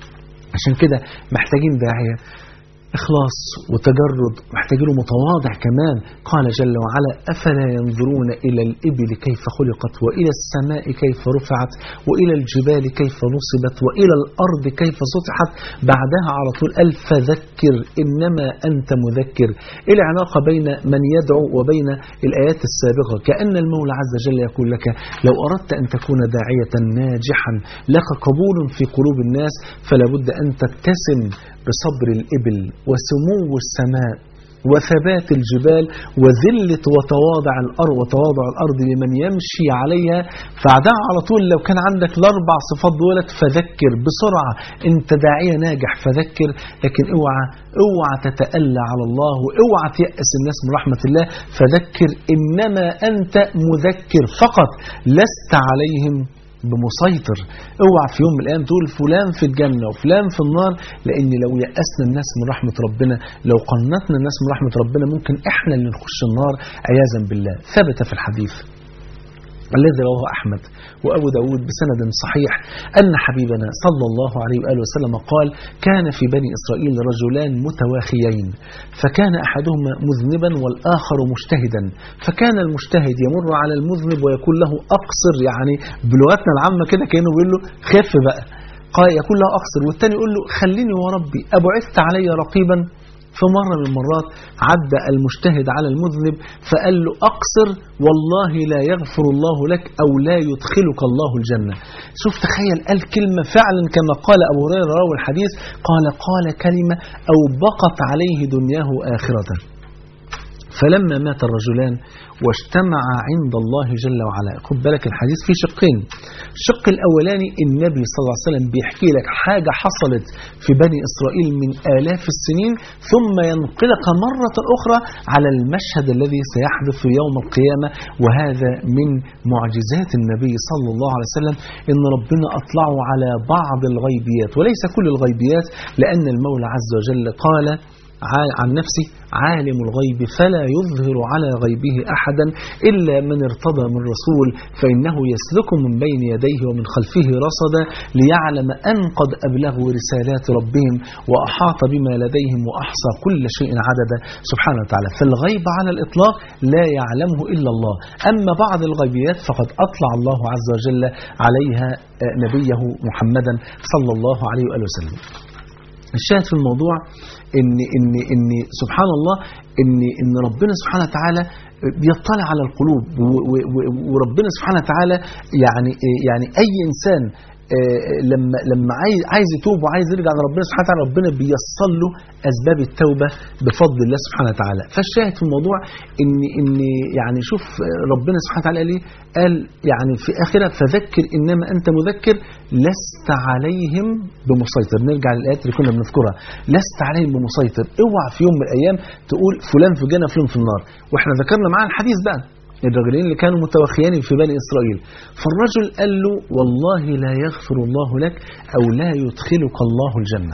عشان كده محتاجين داعية إخلاص وتجرد، محتاجين متواضع كمان. قال جل وعلا: أفلا ينظرون إلى الإبل كيف خلقت، وإلى السماء كيف رفعت، وإلى الجبال كيف نصبت، وإلى الأرض كيف سطحت. بعدها على طول قال: فذكر إنما أنت مذكر. إيه العلاقة بين من يدعو وبين الآيات السابقة؟ كأن المولى عز وجل يقول لك: لو أردت أن تكون داعية ناجحا لك قبول في قلوب الناس، فلا بد أن تتسم بصبر الإبل وسمو السماء وثبات الجبال وذلة وتواضع الأرض لمن يمشي عليها. فعدها على طول لو كان عندك الأربع صفات دولت فذكر بسرعة، أنت داعية ناجح فذكر. لكن اوعى تتألى على الله، واوعى تيأس الناس من رحمة الله. فذكر إنما أنت مذكر فقط، لست عليهم بمسيطر. اوعى في يوم من الايام تقول فلان في الجنة وفلان في النار، لان لو يأسنا الناس من رحمة ربنا، لو قنطنا الناس من رحمة ربنا، ممكن احنا اللي نخش النار عياذا بالله. ثبت في الحديث الذي رواه أحمد وأبو داود بسند صحيح أن حبيبنا صلى الله عليه وآله وسلم قال: كان في بني إسرائيل رجلان متواخيين، فكان أحدهما مذنبا والآخر مجتهدا، فكان المجتهد يمر على المذنب ويقول له: أقصر، يعني بلغتنا العامة كده كأنه بيقول له خف بقى، قال يقول له أقصر، والتاني يقول له: خليني وربي أبعثت علي رقيبا. فمرة من المرات عدى المجتهد على المذنب فقال له: أقصر والله لا يغفر الله لك أو لا يدخلك الله الجنة. شوف، تخيل، قال كلمة فعلا كما قال أبو هريرة راوي الحديث، قال كلمة أو بقت عليه دنياه وآخرته. فلما مات الرجلان واجتمع عند الله جل وعلا. خد بالك الحديث فيه شقين. الشق الأولاني النبي صلى الله عليه وسلم بيحكي لك حاجة حصلت في بني إسرائيل من آلاف السنين، ثم ينقلك مرة أخرى على المشهد الذي سيحدث في يوم القيامة. وهذا من معجزات النبي صلى الله عليه وسلم، إن ربنا أطلعه على بعض الغيبيات وليس كل الغيبيات، لأن المولى عز وجل قال عن نفسه: عالم الغيب فلا يظهر على غيبه أحدا إلا من ارتضى من رسول فإنه يسلك من بين يديه ومن خلفه رصدا ليعلم أن قد أبلغوا رسالات ربهم وأحاط بما لديهم وأحصى كل شيء عددا سبحانه وتعالى. فالغيب على الإطلاق لا يعلمه إلا الله، أما بعض الغيبيات فقد أطلع الله عز وجل عليها نبيه محمدا صلى الله عليه وآله وسلم. الشاهد في الموضوع إن سبحان الله إن ربنا سبحانه وتعالى بيطلع على القلوب، وربنا سبحانه وتعالى يعني أي إنسان لما عايز يتوب وعايز يرجع لربنا سبحانه وتعالى، ربنا بيصل له أسباب التوبة بفضل الله سبحانه وتعالى. فالشاهد في الموضوع إن يعني شوف ربنا سبحانه وتعالى قال يعني في آخرة فذكر إنما أنت مذكر لست عليهم بمسيطر. نرجع للآيات اللي كنا بنذكرها، لست عليهم بمسيطر. اوعى في يوم من الأيام تقول فلان في الجنة فلان في النار. واحنا ذكرنا معاه الحديث بقى الرجلين اللي كانوا متوخيين في بني إسرائيل. فالرجل قال له والله لا يغفر الله لك أو لا يدخلك الله الجنة.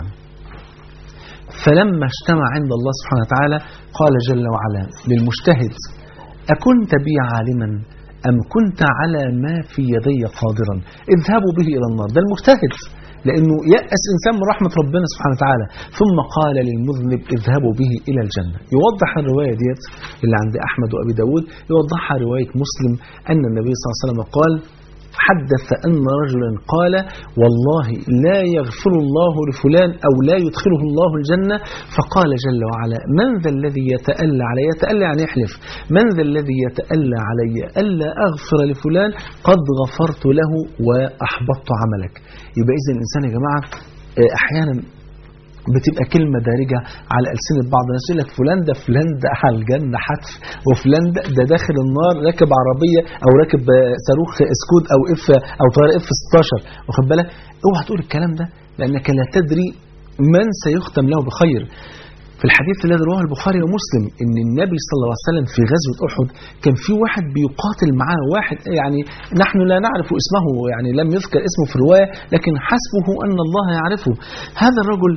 فلما اجتمع عند الله سبحانه وتعالى قال جل وعلا للمجتهد أكنت بي عالما أم كنت على ما في يدي قادرا اذهبوا به إلى النار. ده المجتهد لأنه يأس إنسان من رحمة ربنا سبحانه وتعالى. ثم قال للمذنب اذهبوا به إلى الجنة. يوضح الرواية ديت اللي عند أحمد وأبي داود، يوضحها رواية مسلم أن النبي صلى الله عليه وسلم قال حدث أن رجلا قال والله لا يغفر الله لفلان أو لا يدخله الله الجنة. فقال جل وعلا من ذا الذي يتألى علي، يتألى يعني يحلف، من ذا الذي يتألى علي ألا أغفر لفلان قد غفرت له وأحبطت عملك. يبقى إذن الإنسان يا جماعة أحيانا بتبقى كلمة دارجة على ألسنة بعض الناس، يقول لك فلان ده على الجنة حتف، وفلان ده داخل النار راكب عربية أو راكب صاروخ سكود أو طائرة F-16. واخد بالك؟ اوعى تقول الكلام ده لأنك لا تدري من سيختم له بخير. في الحديث الذي رواه البخاري ومسلم ان النبي صلى الله عليه وسلم في غزوة أحد كان في واحد بيقاتل معاه، واحد يعني نحن لا نعرف اسمه، يعني لم يذكر اسمه في الرواية لكن حسبه أن الله يعرفه. هذا الرجل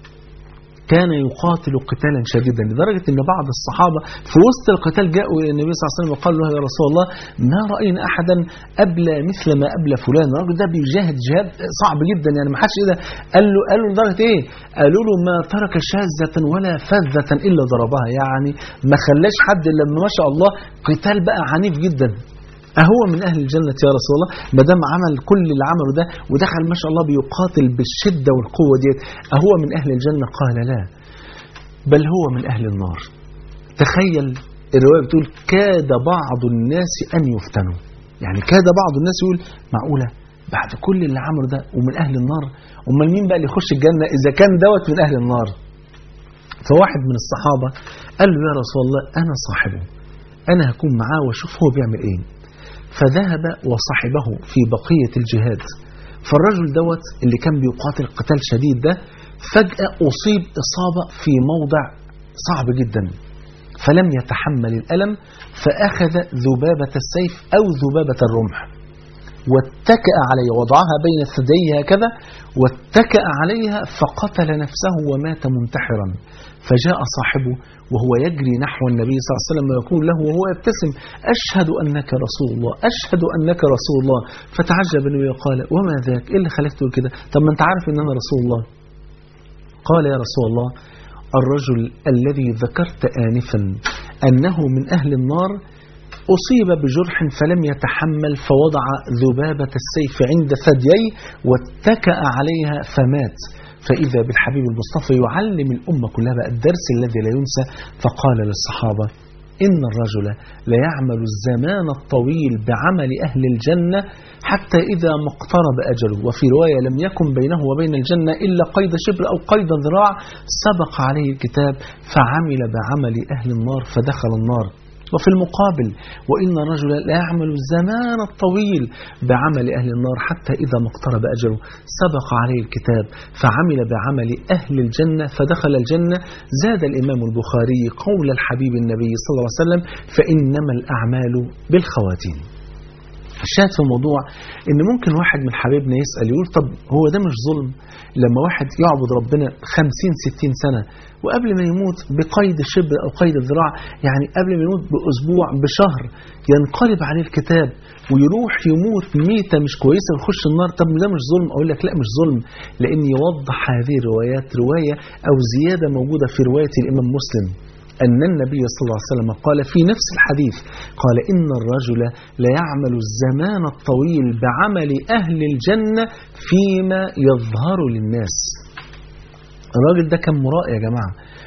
كان يقاتل قتالا شديدا لدرجة أن بعض الصحابة في وسط القتال جاءوا إلى النبي صلى الله عليه وسلم وقالوا له يا رسول الله ما رأينا أحدا أبلى مثل ما أبلى فلان. الرجل ده بيجاهد جهاد صعب جدا يعني ما حدش إذا قال له لدرجة إيه؟ قالوا له ما ترك شاذة ولا فذة إلا ضربها، يعني ما خلاش حد لما ما شاء الله قتال بقى عنيف جدا. أهو من أهل الجنة يا رسول الله ما دام عمل كل اللي عمله ده ودخل ما شاء الله بيقاتل بالشدة والقوة ديت، أهو من أهل الجنة؟ قال لا بل هو من أهل النار. تخيل الرواية بتقول كاد بعض الناس أن يفتنوا، يعني كاد بعض الناس يقول معقولة بعد كل اللي عمله ده ومن أهل النار؟ أمال مين بقى اللي يخش الجنة إذا كان دوت من أهل النار؟ فواحد من الصحابة قال له يا رسول الله أنا صاحبه، أنا هكون معاه واشوف هو بيعمل إيه. فذهب وصاحبه في بقية الجهاد. فالرجل دوت اللي كان بيقاتل قتال شديد ده فجأة أصيب إصابة في موضع صعب جدا فلم يتحمل الألم، فأخذ ذبابة السيف أو ذبابة الرمح واتكأ عليها، وضعها بين ثدييه هكذا واتكأ عليها فقتل نفسه ومات منتحرا. فجاء صاحبه وهو يجري نحو النبي صلى الله عليه وسلم ويقول له وهو يبتسم أشهد أنك رسول الله، أشهد أنك رسول الله. فتعجب النبي وقال وما ذاك؟ إيه اللي خليك تقول كده؟ طب ما أنت عارف أن أنا رسول الله. قال يا رسول الله الرجل الذي ذكرت آنفا أنه من أهل النار أصيب بجرح فلم يتحمل فوضع ذبابة السيف عند ثدييه واتكأ عليها فمات. فإذا بالحبيب المصطفى يعلم الأمة كلها بقى الدرس الذي لا ينسى. فقال للصحابة إن الرجل ليعمل الزمان الطويل بعمل أهل الجنة حتى إذا ما اقترب أجله، وفي رواية لم يكن بينه وبين الجنة إلا قيد شبر أو قيد ذراع، سبق عليه الكتاب فعمل بعمل أهل النار فدخل النار. وفي المقابل وإن الرجل لا يعمل الزمان الطويل بعمل أهل النار حتى إذا ما اقترب أجله سبق عليه الكتاب فعمل بعمل أهل الجنة فدخل الجنة. زاد الإمام البخاري قول الحبيب النبي صلى الله عليه وسلم فإنما الأعمال بالخواتيم. الشاهد في الموضوع إن ممكن واحد من حبيبنا يسأل يقول طب هو ده مش ظلم لما واحد يعبد ربنا 50-60 سنة وقبل ما يموت بقيد الشبر أو قيد الذراع، يعني قبل ما يموت بأسبوع بشهر ينقلب عليه الكتاب ويروح يموت ميتة مش كويسة ويخش النار؟ طب ده مش ظلم؟ أقول لك لا مش ظلم، لأن يوضح هذه الروايات رواية أو زيادة موجودة في رواية الإمام مسلم أن النبي صلى الله عليه وسلم قال في نفس الحديث قال إن الرجل ليعمل الزمان الطويل بعمل أهل الجنة فيما يظهر للناس. الراجل ده كان مرائي يا جماعة،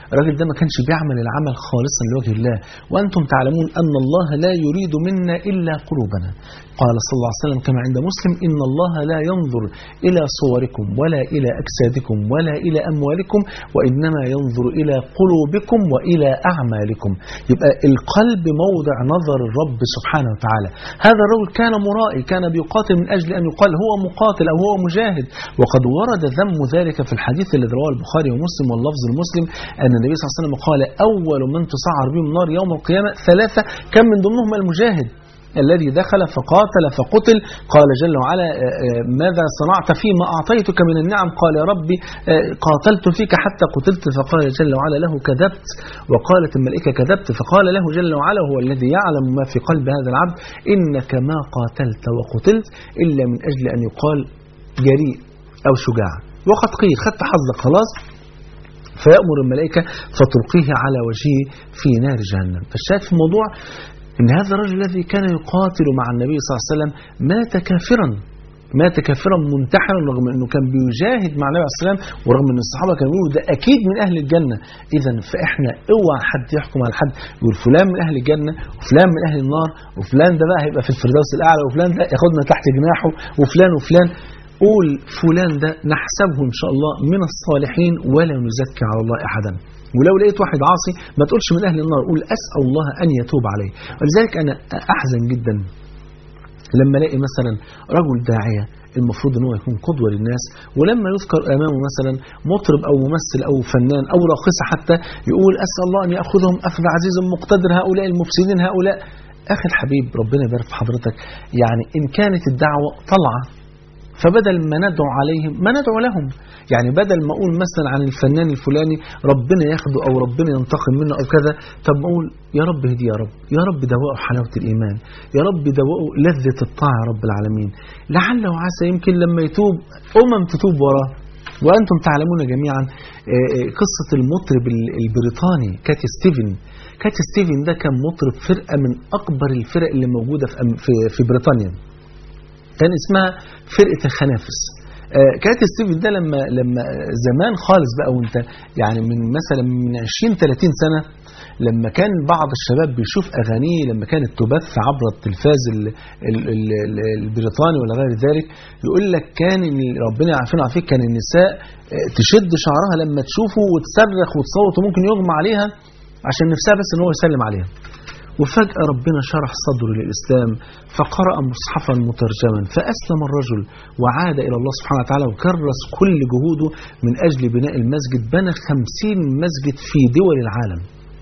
الراجل ده ما كانش بيعمل العمل خالصا لوجه الله. وأنتم تعلمون أن الله لا يريد منا إلا قلوبنا. قال صلى الله عليه وسلم كما عند مسلم: إن الله لا ينظر إلى صوركم ولا إلى أجسادكم ولا إلى أموالكم وإنما ينظر إلى قلوبكم وإلى أعمالكم. يبقى القلب موضع نظر الرب سبحانه وتعالى. هذا الرجل كان مرائي، كان بيقاتل من أجل أن يقال هو مقاتل أو هو مجاهد. وقد ورد ذم ذلك في الحديث الذي رواه البخاري ومسلم واللفظ المسلم أن النبي صلى الله عليه وسلم قال: أول من تسعر بهم النار يوم القيامة ثلاثة، كان من ضمنهم المجاهد الذي دخل فقاتل فقتل. قال جل وعلا: ماذا صنعت فيما أعطيتك من النعم؟ قال: يا ربي قاتلت فيك حتى قتلت. فقال جل وعلا له: كذبت. وقالت الملائكة: كذبت. فقال له جل وعلا: هو الذي يعلم ما في قلب هذا العبد، إنك ما قاتلت وقتلت إلا من أجل أن يقال جريء أو شجاع. وقد قيل خدت حظك خلاص. فيأمر الملائكة فتلقيه على وجهه في نار جهنم. فالشاهد في الموضوع إن هذا الرجل الذي كان يقاتل مع النبي صلى الله عليه وسلم مات كافرا منتحرا، رغم أنه كان بيجاهد مع النبي صلى الله عليه وسلم، ورغم أن الصحابة كانوا يقولوا ده أكيد من أهل الجنة. إذا فإحنا اوعى حد يحكم على حد يقول فلان من أهل الجنة وفلان من أهل النار وفلان ده بقى هيبقى في الفردوس الأعلى وفلان ده ياخدنا تحت جناحه وفلان وفلان. قول فلان ده نحسبه إن شاء الله من الصالحين ولا نزكي على الله أحدا. ولو لقيت واحد عاصي ما تقولش من أهل النار، قول أسأل الله أن يتوب عليه. ولذلك أنا أحزن جدا لما الاقي مثلا رجل داعية المفروض أنه يكون قدوة للناس، ولما يذكر أمامه مثلا مطرب أو ممثل أو فنان أو راقصة حتى يقول أسأل الله أن يأخذهم أخذ عزيز مقتدر هؤلاء المفسدين هؤلاء. أخي الحبيب ربنا يبارك في حضرتك، يعني إن كانت الدعوة طلعة فبدل ما ندعو عليهم ما ندعو لهم. يعني بدل ما أقول مثلا عن الفنان الفلاني ربنا ياخده أو ربنا ينتقم منه أو كذا، طب أقول يا رب هدي، يا رب دوقه حلاوة الإيمان، يا رب دوقه لذة الطاعة يا رب العالمين. لعل وعسى يمكن لما يتوب تتوب وراه. وأنتم تعلمون جميعا قصة المطرب البريطاني كاتي ستيفن ده كان مطرب فرقة من أكبر الفرق اللي موجودة في بريطانيا، كان اسمها فرقة الخنافس. كاتي ستيفن ده لما زمان خالص بقى، وانت يعني من مثلا من 20-30 سنة، لما كان بعض الشباب بيشوف أغانيه لما كانت تبث عبر التلفاز البريطاني ولا غير ذلك، يقول لك كان ربنا يعافينا ويعافيك كان النساء تشد شعرها لما تشوفه وتصرخ وتصوت وممكن يغمى عليها عشان نفسها بس ان هو يسلم عليها. وفجأة ربنا شرح صدره للإسلام فقرأ مصحفا مترجما فأسلم الرجل وعاد إلى الله سبحانه وتعالى وكرس كل جهوده من أجل بناء المسجد. بنى 50 مسجد في دول العالم،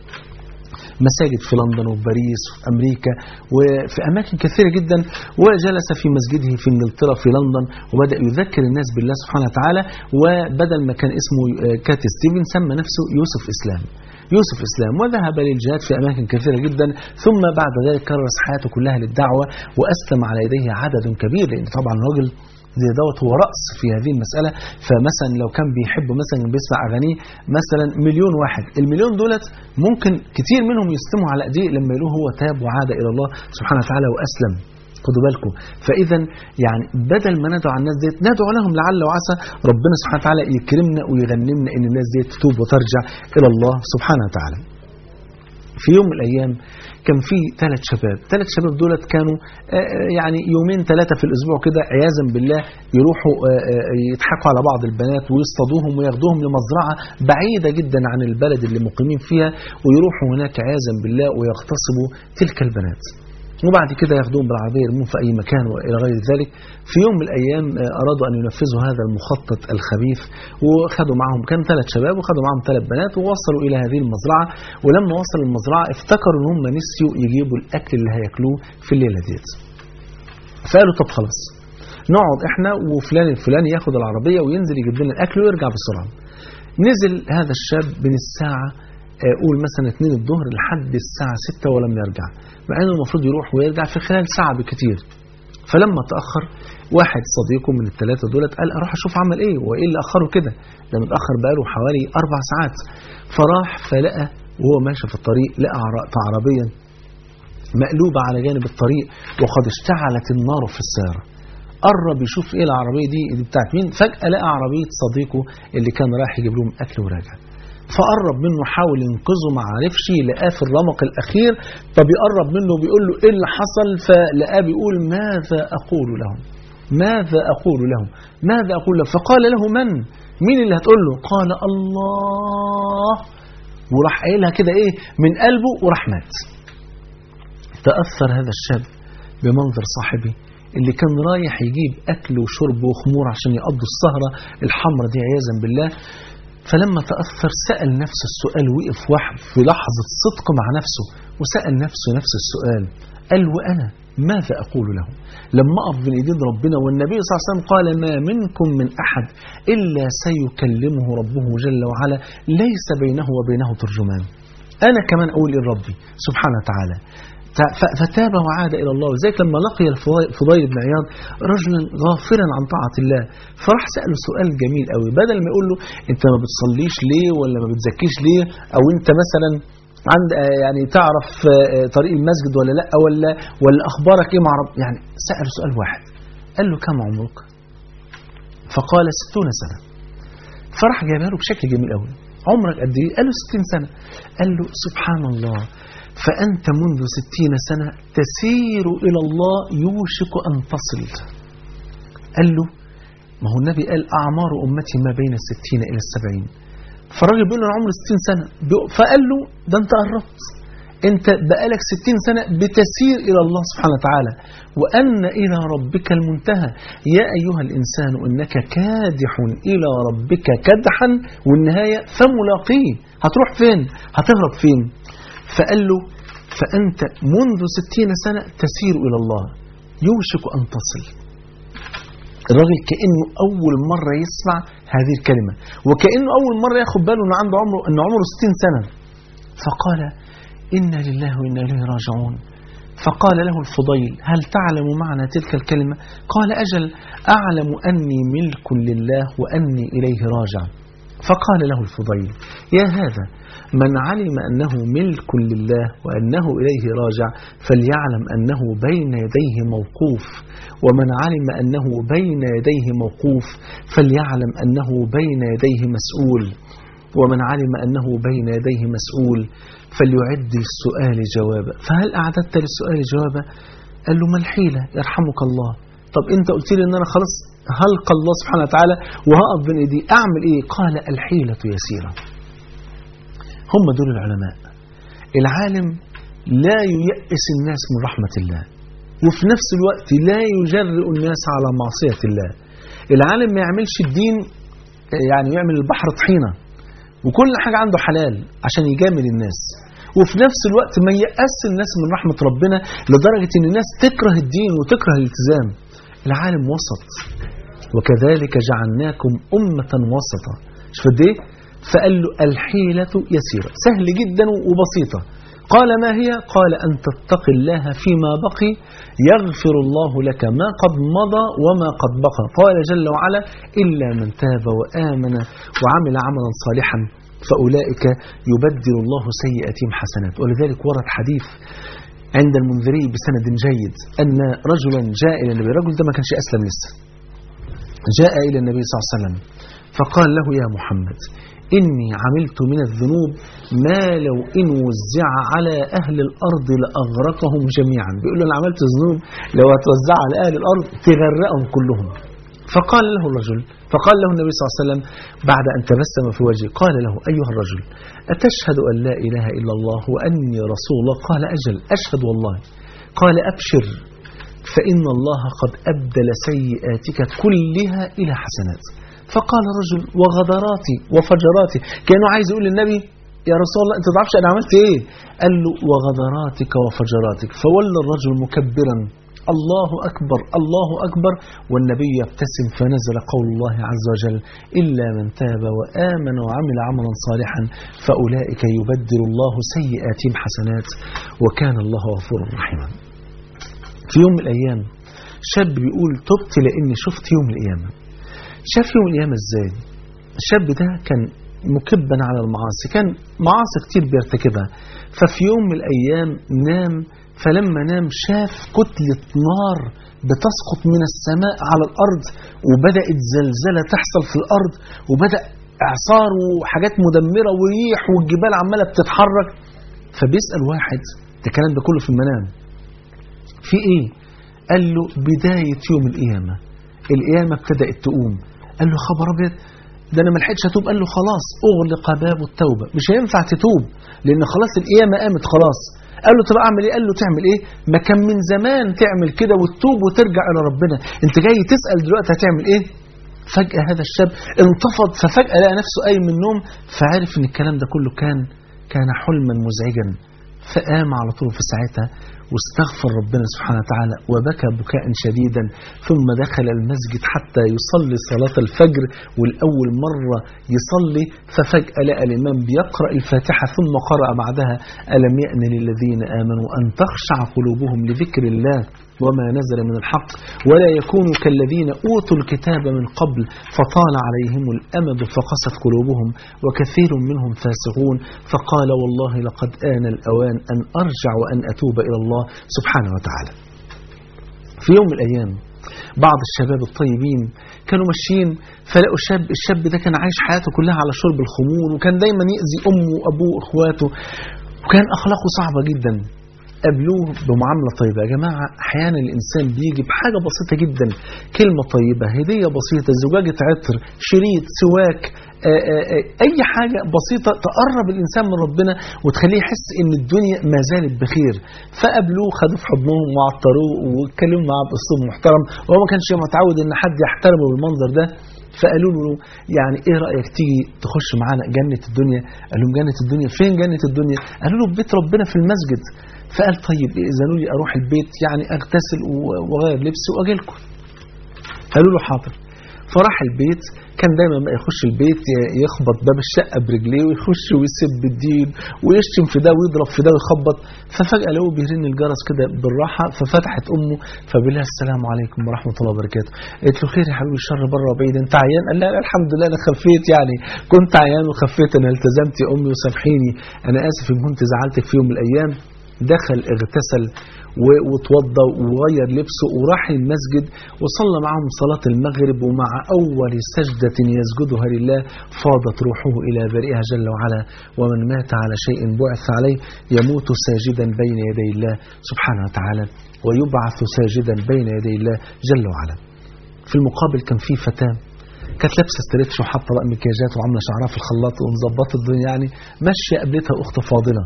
مساجد في لندن وباريس وفي أمريكا وفي أماكن كثيرة جدا. وجلس في مسجده في إنجلترا في لندن وبدأ يذكر الناس بالله سبحانه وتعالى. وبدل ما كان اسمه كاتي ستيفن سمى نفسه يوسف إسلام وذهب للجهاد في أماكن كثيرة جدا. ثم بعد ذلك كرس حياته كلها للدعوة وأسلم على يديه عدد كبير، لأن طبعا الراجل زي دوت هو رأس في هذه المسألة. فمثلا لو كان بيحب مثلا بيسمع أغانيه مثلا 1,000,000 واحد، 1,000,000 دولت ممكن كتير منهم يسلموا على أيديه لما يقولوا هو تاب وعاد إلى الله سبحانه وتعالى وأسلم. خدوا بالكم. فإذا يعني بدل ما ندعو على الناس ديت ندعو لهم لعل وعسى ربنا سبحانه وتعالى يكرمنا ويغنمنا إن الناس ديت تتوب وترجع إلى الله سبحانه وتعالى. في يوم من الأيام كان في 3 شباب دولت كانوا يعني 2-3 في الأسبوع كده عياذا بالله يروحوا يضحكوا على بعض البنات ويصطادوهم وياخدوهم لمزرعة بعيدة جدا عن البلد اللي مقيمين فيها، ويروحوا هناك عياذا بالله ويغتصبوا تلك البنات، وبعد كده ياخدوهم بالعربية يرموهم في أي مكان وإلى غير ذلك. في يوم من الأيام أرادوا أن ينفذوا هذا المخطط الخبيث، وخدوا معهم كان 3 شباب وخدوا معهم 3 بنات ووصلوا إلى هذه المزرعة. ولما وصلوا المزرعة افتكروا أن هم نسيوا يجيبوا الأكل اللي هياكلوه في الليلة ديت. فقالوا طب خلاص نقعد إحنا وفلان الفلاني ياخد العربية وينزل يجيب لنا الأكل ويرجع بسرعة. نزل هذا الشاب من الساعة قول مثلا 2 الظهر لحد الساعة 6 ولم يرجع، مع أنه المفروض يروح ويرجع في خلال ساعة بكتير. فلما تأخر واحد صديقه من ال3 دولت قال أروح أشوف عمل إيه وإيه اللي أخره كده، ده متأخر بقاله حوالي 4 ساعات. فراح فلقى وهو ماشي في الطريق لقى عربية مقلوبة على جانب الطريق وقد اشتعلت النار في السيارة. قرب يشوف إيه العربية دي بتاعت مين، فجأة لقى عربية صديقه اللي كان رايح يجيب لهم أكل وراجع. فقرب منه حاول ينقذه ما عرفش، لقاه في الرمق الأخير، فبيقرب منه بيقول له إيه اللي حصل؟ فلقاه بيقول ماذا أقول لهم؟ ماذا أقول لهم؟ ماذا أقول لهم؟ فقال له مين اللي هتقول له؟ قال الله، وراح قايلها كده إيه من قلبه وراح مات. تأثر هذا الشاب بمنظر صاحبه اللي كان رايح يجيب أكل وشرب وخمور عشان يقضوا السهرة الحمرة دي عياذا بالله. فلما تأثر سأل نفس السؤال، وقف واحد في لحظة صدق مع نفسه وسأل نفسه نفس السؤال، قال وأنا ماذا أقول له لما أقف بين إيدين ربنا والنبي صلى الله عليه وسلم قال ما منكم من أحد إلا سيكلمه ربه جل وعلا ليس بينه وبينه ترجمان. أنا كمان أقول لربي سبحانه وتعالى. فتاب وعاد إلى الله. وذلك لما لقي الفضيل بن عياض رجلا غافلا عن طاعة الله، فراح سأله سؤال جميل قوي، بدل ما يقول له أنت ما بتصليش ليه ولا ما بتزكيش ليه، أو أنت مثلا عند يعني تعرف طريق المسجد ولا لا، ولا أخبارك إيه مع رب، يعني سأله سؤال واحد، قال له كم عمرك؟ فقال 60 سنة. فراح جابها له بشكل جميل قوي، عمرك قد ايه؟ قال له 60 سنة. قال له سبحان الله، فأنت منذ 60 سنة تسير إلى الله يوشك أن تصل. قال له ما هو النبي قال أعمار أمتي ما بين 60 إلى 70. فالراجل بيقول له أنا عمري 60 سنة. فقال له ده أنت قربت، أنت بقالك 60 سنة بتسير إلى الله سبحانه وتعالى، وأن إلى ربك المنتهى. يا أيها الإنسان إنك كادح إلى ربك كدحا، والنهاية فملاقيه. هتروح فين؟ هتهرب فين؟ فقال له فأنت منذ 60 سنة تسير إلى الله يوشك أن تصل. الراجل كأنه أول مرة يسمع هذه الكلمة، وكأنه أول مرة ياخد باله أنه عمره 60 سنة. فقال إنا لله وإنا إليه راجعون. فقال له الفضيل هل تعلم معنى تلك الكلمة؟ قال أجل، أعلم أني ملك لله وأني إليه راجع. فقال له الفضيل يا هذا، من علم أنه ملك لله وأنه إليه راجع فليعلم أنه بين يديه موقوف، ومن علم أنه بين يديه موقوف فليعلم أنه بين يديه مسؤول، ومن علم أنه بين يديه مسؤول فليعد للسؤال جوابا. فهل أعددت للسؤال جوابا؟ قال له ما الحيلة يرحمك الله؟ طب أنت قلت لي أن أنا خلاص هلقى الله سبحانه وتعالى وهقف بين إيدي، أعمل إيه؟ قال الحيلة يسيرة. هم دول العلماء. العالم لا ييأس الناس من رحمة الله، وفي نفس الوقت لا يجرئ الناس على معصية الله. العالم ما يعملش الدين يعني يعمل البحر طحينة وكل حاجة عنده حلال عشان يجامل الناس، وفي نفس الوقت ما ييأس الناس من رحمة ربنا لدرجة ان الناس تكره الدين وتكره الالتزام. العالم وسط، وكذلك جعلناكم أمة وسطا. شوف قد ايه؟ فقال له الحيلة يسيرة، سهل جدا وبسيطة. قال ما هي؟ قال أن تتقي الله فيما بقي يغفر الله لك ما قد مضى وما قد بقى. قال جل وعلا إلا من تاب وآمن وعمل عملا صالحا فأولئك يبدل الله سيئاتهم حسنات. ولذلك ورد حديث عند المنذري بسند جيد أن رجلا جاء إلى النبي، الرجل ده ما كانش أسلم لسه، جاء إلى النبي صلى الله عليه وسلم فقال له يا محمد إني عملت من الذنوب ما لو إن وزع على أهل الأرض لأغرقهم جميعا. بيقول له أنا عملت ذنوب لو هتوزع على أهل الأرض تغرقهم كلهم. فقال له الرجل، فقال له النبي صلى الله عليه وسلم بعد أن تبسم في وجهه قال له أيها الرجل أتشهد أن لا إله إلا الله وأني رسول الله؟ قال أجل أشهد والله. قال أبشر فإن الله قد أبدل سيئاتك كلها إلى حسنات. فقال الرجل وغدراتي وفجراتي، كأنه عايز يقول للنبي يا رسول الله أنت تعرفش أنا عملت إيه؟ قال له وغدراتك وفجراتك. فولى الرجل مكبرا الله أكبر الله أكبر، والنبي يبتسم فنزل قول الله عز وجل إلا من تاب وآمن وعمل عملا صالحا فأولئك يبدل الله سيئاتهم حسنات وكان الله غفورا رحيما. في يوم من الأيام شاب بيقول تبت لأني شفت يوم القيامة. شاف يوم القيامة ازاي؟ الشاب ده كان مكبا على المعاصي، كان معاصي كتير بيرتكبها. ففي يوم من الأيام نام، فلما نام شاف كتلة نار بتسقط من السماء على الأرض، وبدأت زلزلة تحصل في الأرض، وبدأ إعصار وحاجات مدمرة وريح والجبال عمالة بتتحرك. فبيسأل واحد، ده الكلام ده كله في المنام، في إيه؟ قال له بداية يوم القيامة، القيامة ابتدأت تقوم. قال له خبر أبيض، ده أنا ملحقتش أتوب. قال له خلاص أغلق باب التوبة، مش هينفع تتوب لأن خلاص القيامة قامت خلاص. قال له طب أعمل إيه؟ قال له تعمل إيه؟ ما كان من زمان تعمل كده وتتوب وترجع إلى ربنا، أنت جاي تسأل دلوقتي هتعمل إيه؟ فجأة هذا الشاب انتفض، ففجأة لقى نفسه قايم من النوم، فعرف إن الكلام ده كله كان حلما مزعجا. فقام على طول في ساعتها واستغفر ربنا سبحانه وتعالى وبكى بكاء شديدا، ثم دخل المسجد حتى يصلي صلاة الفجر، والأول مرة يصلي. ففجأة لقى الإمام بيقرأ الفاتحة ثم قرأ بعدها ألم يأن للذين آمنوا أن تخشع قلوبهم لذكر الله وما نزل من الحق ولا يكونوا كالذين أوتوا الكتاب من قبل فطال عليهم الأمد فقست قلوبهم وكثير منهم فاسقون. فقال والله لقد آن الأوان أن أرجع وأن أتوب إلى الله سبحانه وتعالى. في يوم من الأيام بعض الشباب الطيبين كانوا ماشيين، فلقوا الشاب ده كان عايش حياته كلها على شرب الخمور، وكان دايما يأذي أمه وأبوه وإخواته، وكان أخلاقه صعبة جدا. قابلوه بمعاملة طيبة. يا جماعة أحيانا الإنسان بيجي بحاجة بسيطة جدا، كلمة طيبة، هدية بسيطة، زجاجة عطر، شريط، سواك، أي حاجة بسيطة تقرب الإنسان من ربنا وتخليه يحس إن الدنيا ما زالت بخير. فقابلوه، خدوا في حضنهم وعطروه واتكلموا معاه بأسلوب محترم، وهو ما كانش متعود إن حد يحترمه بالمنظر ده. فقالوا له يعني ايه رأيك تيجي تخش معانا جنة الدنيا؟ قال لهم جنة الدنيا؟ فين جنة الدنيا؟ قالوا له بيت ربنا في المسجد. فقال طيب إذنوا لي أروح البيت يعني أغتسل وغير لبسي وأجي لكم. قالوا له حاضر. فراح البيت، كان دايما ما يخش البيت يخبط باب الشقة برجليه ويخش ويسب الدين ويشتم في ده ويضرب في ده ويخبط. ففجأة لقوه بيرن الجرس كده بالراحة، ففتحت أمه فبالله السلام عليكم ورحمة الله وبركاته. قالت له خير يا حبيبي، الشر بره وبعيد، أنت عيان؟ قال لا الحمد لله أنا خفيت، يعني كنت عيان وخفيت، أنا التزمت يا أمي وسامحيني، أنا آسف إن كنت زعلتك في يوم من الأيام. دخل اغتسل وتوضى وغير لبسه وراح المسجد وصلى معهم صلاة المغرب، ومع أول سجدة يسجدها لله فاضت روحه إلى بريئها جل وعلا. ومن مات على شيء بعث عليه يموت ساجدا بين يدي الله سبحانه وتعالى ويبعث ساجدا بين يدي الله جل وعلا. في المقابل كان في فتاة كانت لابسه ستريتش وحاطه بقى مكياجات وعامله شعرها في الخلاط ومظبطه الدنيا، يعني ماشيه. قابلتها أخت فاضلة،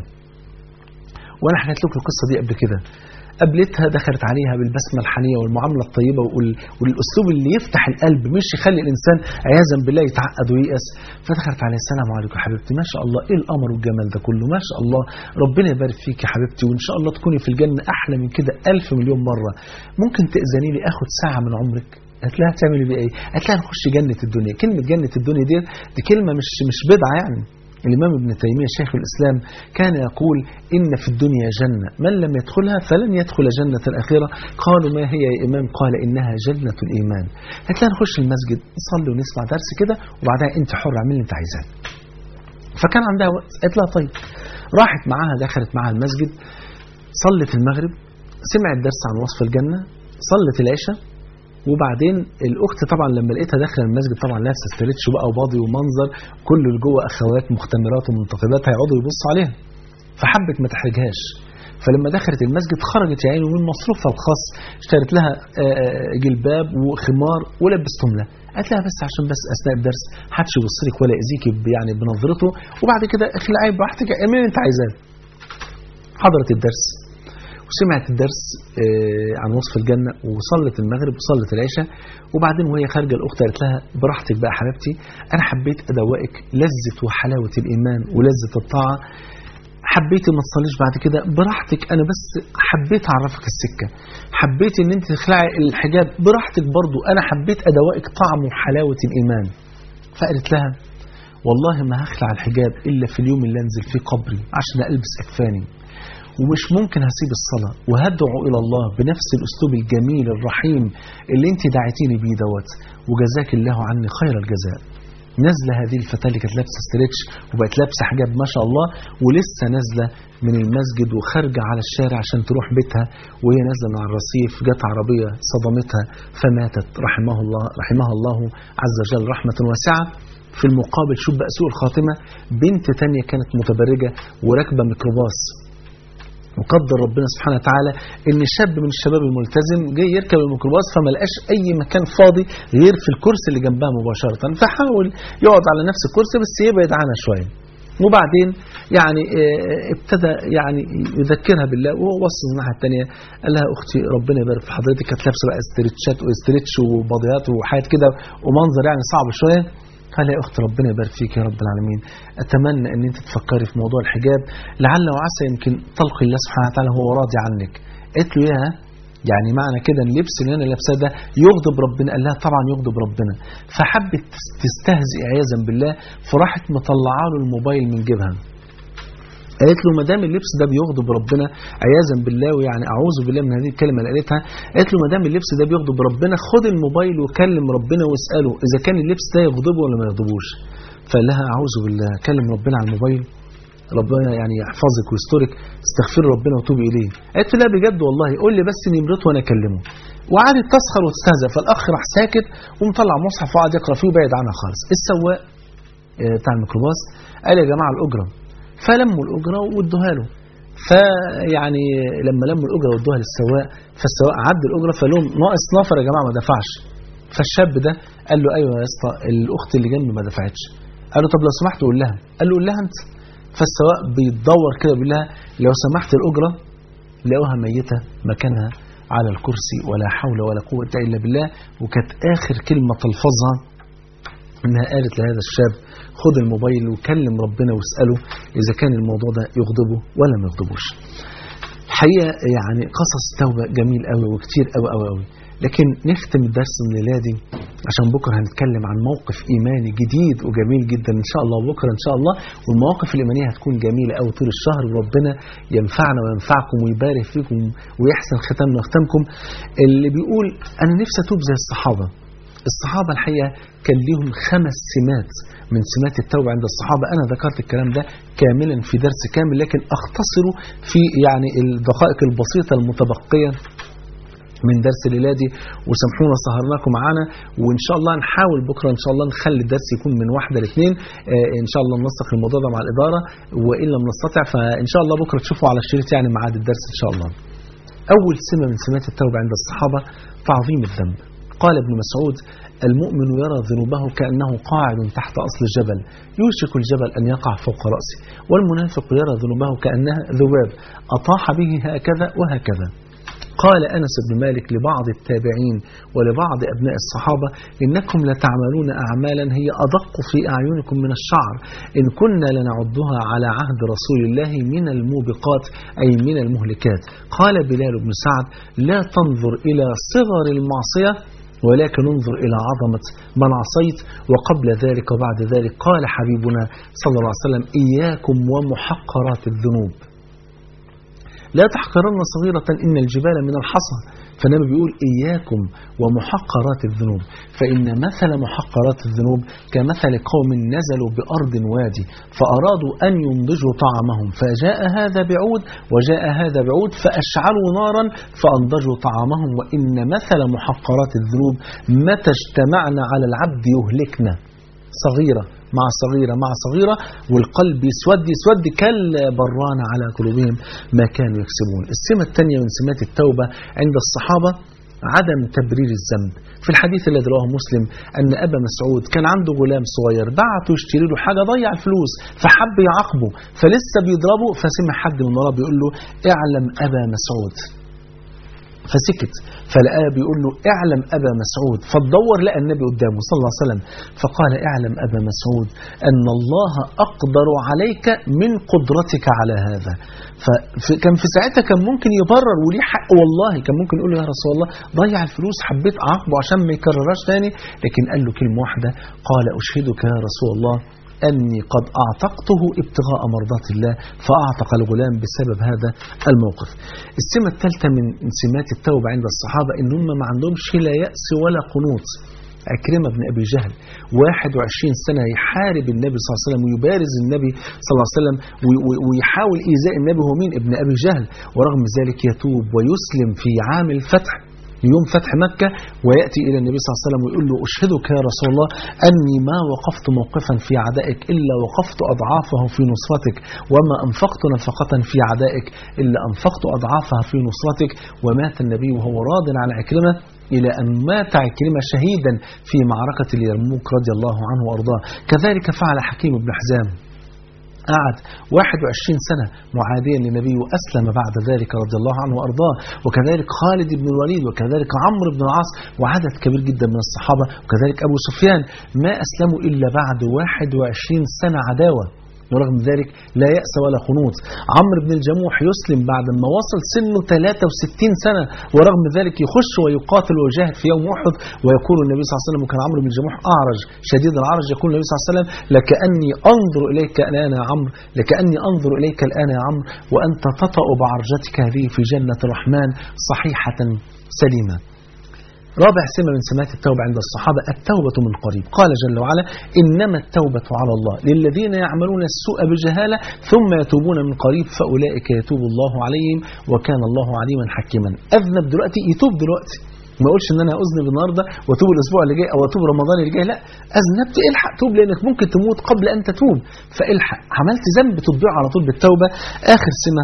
وانا حكيت لكم القصه دي قبل كده. قابلتها، دخلت عليها بالبسمه الحنيه والمعامله الطيبه والاسلوب اللي يفتح القلب مش يخلي الانسان عياذا بالله يتعقد وييأس. فدخلت عليها السلام عليكم يا حبيبتي، ما شاء الله ايه القمر والجمال ده كله، ما شاء الله ربنا يبارك فيك يا حبيبتي، وان شاء الله تكوني في الجنه احلى من كده 1000 مليون مره. ممكن تأذني لي اخد ساعه من عمرك؟ قالت لها هتعملي بيه ايه؟ قالت لها نخش جنه الدنيا. كلمه جنه الدنيا دي كلمه مش بدعه يعني. الإمام ابن تيمية شيخ الإسلام كان يقول إن في الدنيا جنة من لم يدخلها فلن يدخل جنة الآخرة. قالوا ما هي يا إمام؟ قال إنها جنة الإيمان. هتلاقي نخش المسجد نصلي ونسمع درس كده وبعدها أنت حر اعمل اللي أنت عايزاه. فكان عندها وقت، قالت لها طيب. راحت معاها، دخلت معاها المسجد، صلت المغرب، سمعت درس عن وصف الجنة، صلت العشاء، وبعدين الأخت طبعا لما لقيتها داخله المسجد طبعا لابسه ستريتش بقى وباضي ومنظر، كل اللي جوه أخوات مختمرات ومنتقبات هيقعدوا يبصوا عليها، فحبت ما تحرجهاش. فلما دخلت المسجد خرجت يا عيني من مصروفها الخاص، اشترت لها جلباب وخمار ولبستهم لها. قالت لها بس عشان بس أثناء الدرس محدش يبص لك ولا يأذيكي يعني بنظرته، وبعد كده اخلعي براحتك اعملي اللي انت عايزاه. حضرت الدرس وسمعت الدرس عن وصف الجنة وصلت المغرب وصلت العشاء، وبعدين وهي خارجة الأخت قالت لها براحتك بقى حبيبتي، أنا حبيت أدوقك لذة وحلاوة الإيمان ولذة الطاعة، حبيتي ما تصليش بعد كده براحتك، أنا بس حبيت أعرفك السكة، حبيت إن أنت تخلعي الحجاب براحتك برضو، أنا حبيت أدوقك طعم وحلاوة الإيمان. فقالت لها والله ما هخلع الحجاب إلا في اليوم اللي أنزل فيه قبري عشان ألبس أكفاني، ومش ممكن هسيب الصلاة وهدعو إلى الله بنفس الأسلوب الجميل الرحيم اللي انت دعيتيني بيه دوت، وجزاك الله عني خير الجزاء. نازلة هذه الفتاة اللي كانت لابسة ستريتش وبقت لابسة حجاب ما شاء الله، ولسه نازلة من المسجد وخارجة على الشارع عشان تروح بيتها، وهي نازلة مع الرصيف جت عربية صدمتها فماتت رحمها الله عز وجل رحمة واسعة. في المقابل شوف بقى سوء الخاتمة، بنت تانية كانت متبرجة وراكبة ميكروباص، وقدر ربنا سبحانه وتعالى ان شاب من الشباب الملتزم جاي يركب الميكروباص فما لقاش اي مكان فاضي غير في الكرسي اللي جنبها مباشرة، فحاول يقعد على نفس الكرسي بس يبعد عنها شوية. وبعدين يعني ابتدى يعني يذكرها بالله، وهو وصل الناحية الثانية قال لها اختي ربنا يبارك في حضرتك، كانت لابسه بقى استريتش وباضيات وحاجات كده ومنظر يعني صعب شوية. قال يا اخت ربنا يبارك فيك يا رب العالمين، اتمنى ان انت تفكري في موضوع الحجاب، لعل وعسى يمكن تلقي الله سبحانه وتعالى هو راضي عنك. قالت له يا يعني معنى كده اللبس اللي انا لابساه ده يغضب ربنا؟ قال لها طبعا يغضب ربنا. فحبت تستهزئ عياذا بالله، فراحت مطلعه له الموبايل من جيبها. قالت له ما دام اللبس ده بيغضب ربنا عياذا بالله، ويعني اعوذ بالله من هذه الكلمه اللي قالتها، قالت له ما دام اللبس ده بيغضب ربنا خد الموبايل وكلم ربنا واساله اذا كان اللبس ده يغضبه ولا ما يغضبوش. فقال لها اعوذ بالله، كلم ربنا على الموبايل، ربنا يعني يحفظك ويسترك، استغفر ربنا وتوبي اليه. قالت له لا بجد والله، قول لي بس نمرته وانا اكلمه. وقعدت تسخر وتستهزئ. فالاخ راح ساكت ومطلع مصحف وقعد يقرا فيه وبعد عنها خالص. السواق بتاع الميكروباص قال يا جماعه الاجره، فلموا الاجره وادوها له. فيعني لما لموا الاجره وادوها للسواق، فالسواق عد الاجره فقال لهم ناقص نفر يا جماعه ما دفعش. فالشاب ده قال له ايوه يا اسطى الاخت اللي جنبي ما دفعتش. قال له طب لو سمحت قول لها. قال له قول لها انت. فالسواق بيتدور كده بيقول لها لو سمحت الاجره، لقوها ميته مكانها على الكرسي، ولا حول ولا قوه الا بالله. وكانت اخر كلمه تلفظها انها قالت لهذا الشاب خد الموبايل وكلم ربنا واساله اذا كان الموضوع ده يغضبه ولا ما يغضبوش. الحقيقه يعني قصص توبه جميل قوي وكتير قوي قوي قوي. لكن نختم الدرس من الليله عشان بكره هنتكلم عن موقف ايماني جديد وجميل جدا ان شاء الله بكره ان شاء الله. والمواقف الايمانيه هتكون جميله قوي طول الشهر، وربنا ينفعنا وينفعكم ويبارك فيكم ويحسن ختامنا وختامكم. اللي بيقول انا نفسي اتوب زي الصحابه. الصحابه الحقيقه كان ليهم 5 سمات من سمات التوبه عند الصحابه. انا ذكرت الكلام ده كاملا في درس كامل، لكن اختصره في يعني الدقائق البسيطه المتبقيه من درس الليله دي. وسامحونا سهرناكم معانا، وان شاء الله نحاول بكره ان شاء الله نخلي الدرس يكون من 1 ل 2 ان شاء الله ننسق الموضوع ده مع الاداره، وان لم نستطع فان شاء الله بكره تشوفوا على الشريط يعني ميعاد الدرس ان شاء الله. اول سمه من سمات التوبه عند الصحابه تعظيم الذنب. قال ابن مسعود المؤمن يرى ذنوبه كأنه قاعد تحت أصل الجبل يوشك الجبل أن يقع فوق رأسه، والمنافق يرى ذنوبه كأنها ذباب أطاح به هكذا وهكذا. قال أنس بن مالك لبعض التابعين ولبعض أبناء الصحابة إنكم لتعملون أعمالا هي أدق في أعينكم من الشعر إن كنا لنعدها على عهد رسول الله من الموبقات أي من المهلكات. قال بلال بن سعد لا تنظر إلى صغر المعصية ولكن انظر إلى عظمة من عصيت. وقبل ذلك وبعد ذلك قال حبيبنا صلى الله عليه وسلم إياكم ومحقرات الذنوب، لا تحقرن صغيرة إن الجبال من الحصى. فالنبي بيقول إياكم ومحقرات الذنوب، فإن مثل محقرات الذنوب كمثل قوم نزلوا بأرض وادي فأرادوا أن ينضجوا طعامهم، فجاء هذا بعود وجاء هذا بعود فأشعلوا نارا فأنضجوا طعامهم. وإن مثل محقرات الذنوب متى اجتمعنا على العبد يهلكنا، صغيرة مع صغيرة مع صغيرة، والقلب يسود كالبران على قلوبهم ما كانوا يكسبون. السمة الثانية من سمات التوبة عند الصحابة عدم تبرير الذنب. في الحديث الذي رواه مسلم أن أبا مسعود كان عنده غلام صغير بعته يشتري له حاجة ضيع الفلوس، فحب يعاقبه فلسه بيضربه، فسمع حد من وراه بيقول له اعلم أبا مسعود، فسكت. فلقاه بيقول له اعلم أبا مسعود، فتدور لقى النبي قدامه صلى الله عليه وسلم فقال اعلم أبا مسعود أن الله أقدر عليك من قدرتك على هذا. فكان في ساعتها كان ممكن يبرر وليه حق والله، كان ممكن يقول له يا رسول الله ضيع الفلوس حبيت أعاقبه عشان ما يكررهاش تاني، لكن قال له كلمة واحدة قال أشهدك يا رسول الله أني قد أعتقته ابتغاء مرضات الله، فأعتق الغلام بسبب هذا الموقف. السمة الثالثة من سمات التوبة عند الصحابة إن هم ما عندهمش لا يأس ولا قنوط. عكرمة بن أبي جهل 21 سنة يحارب النبي صلى الله عليه وسلم ويبارز النبي صلى الله عليه وسلم ويحاول إيذاء النبي، هو مين؟ ابن أبي جهل، ورغم ذلك يتوب ويسلم في عام الفتح يوم فتح مكة، ويأتي إلى النبي صلى الله عليه وسلم ويقول له أشهدك يا رسول الله أني ما وقفت موقفا في عدائك إلا وقفت أضعافه في نصرتك، وما أنفقت نفقة في عدائك إلا أنفقت أضعافها في نصرتك. ومات النبي وهو راض على عكرمة، إلى أن مات عكرمة شهيدا في معركة اليرموك رضي الله عنه وأرضاه. كذلك فعل حكيم بن حزام، قعد 21 سنة معاديا للنبي وأسلم بعد ذلك رضي الله عنه وأرضاه. وكذلك خالد بن الوليد، وكذلك عمرو بن العاص، وعدد كبير جدا من الصحابة، وكذلك أبو سفيان، ما أسلموا إلا بعد 21 سنة عداوة، ورغم ذلك لا يأس ولا خنوط. عمرو بن الجموح يسلم بعد ما وصل سنه 63 سنة، ورغم ذلك يخش ويقاتل ويجاهد في يوم أحد. ويقول النبي صلى الله عليه وسلم، وكان عمرو بن الجموح أعرج شديد العرج، يقول النبي صلى الله عليه وسلم لكأني أنظر إليك الآن يا عمرو، لكأني أنظر إليك الآن يا عمرو وأنت تطأ بعرجتك هذه في جنة الرحمن صحيحة سليمة. رابع سمة من سمات التوبة عند الصحابة التوبة من قريب. قال جل وعلا إنما التوبة على الله للذين يعملون السوء بجهالة ثم يتوبون من قريب فأولئك يتوب الله عليهم وكان الله عليما حكيما. أذنب دلوقتي يتوب دلوقتي، ما أقولش إن أنا أذنب النهاردة وأتوب الأسبوع اللي جاي أو أتوب رمضان اللي جاي، لا، أذنبت الحق توب، لأنك ممكن تموت قبل أن تتوب، فالحق. عملت ذنب تضيع على طول بالتوبة. آخر سمة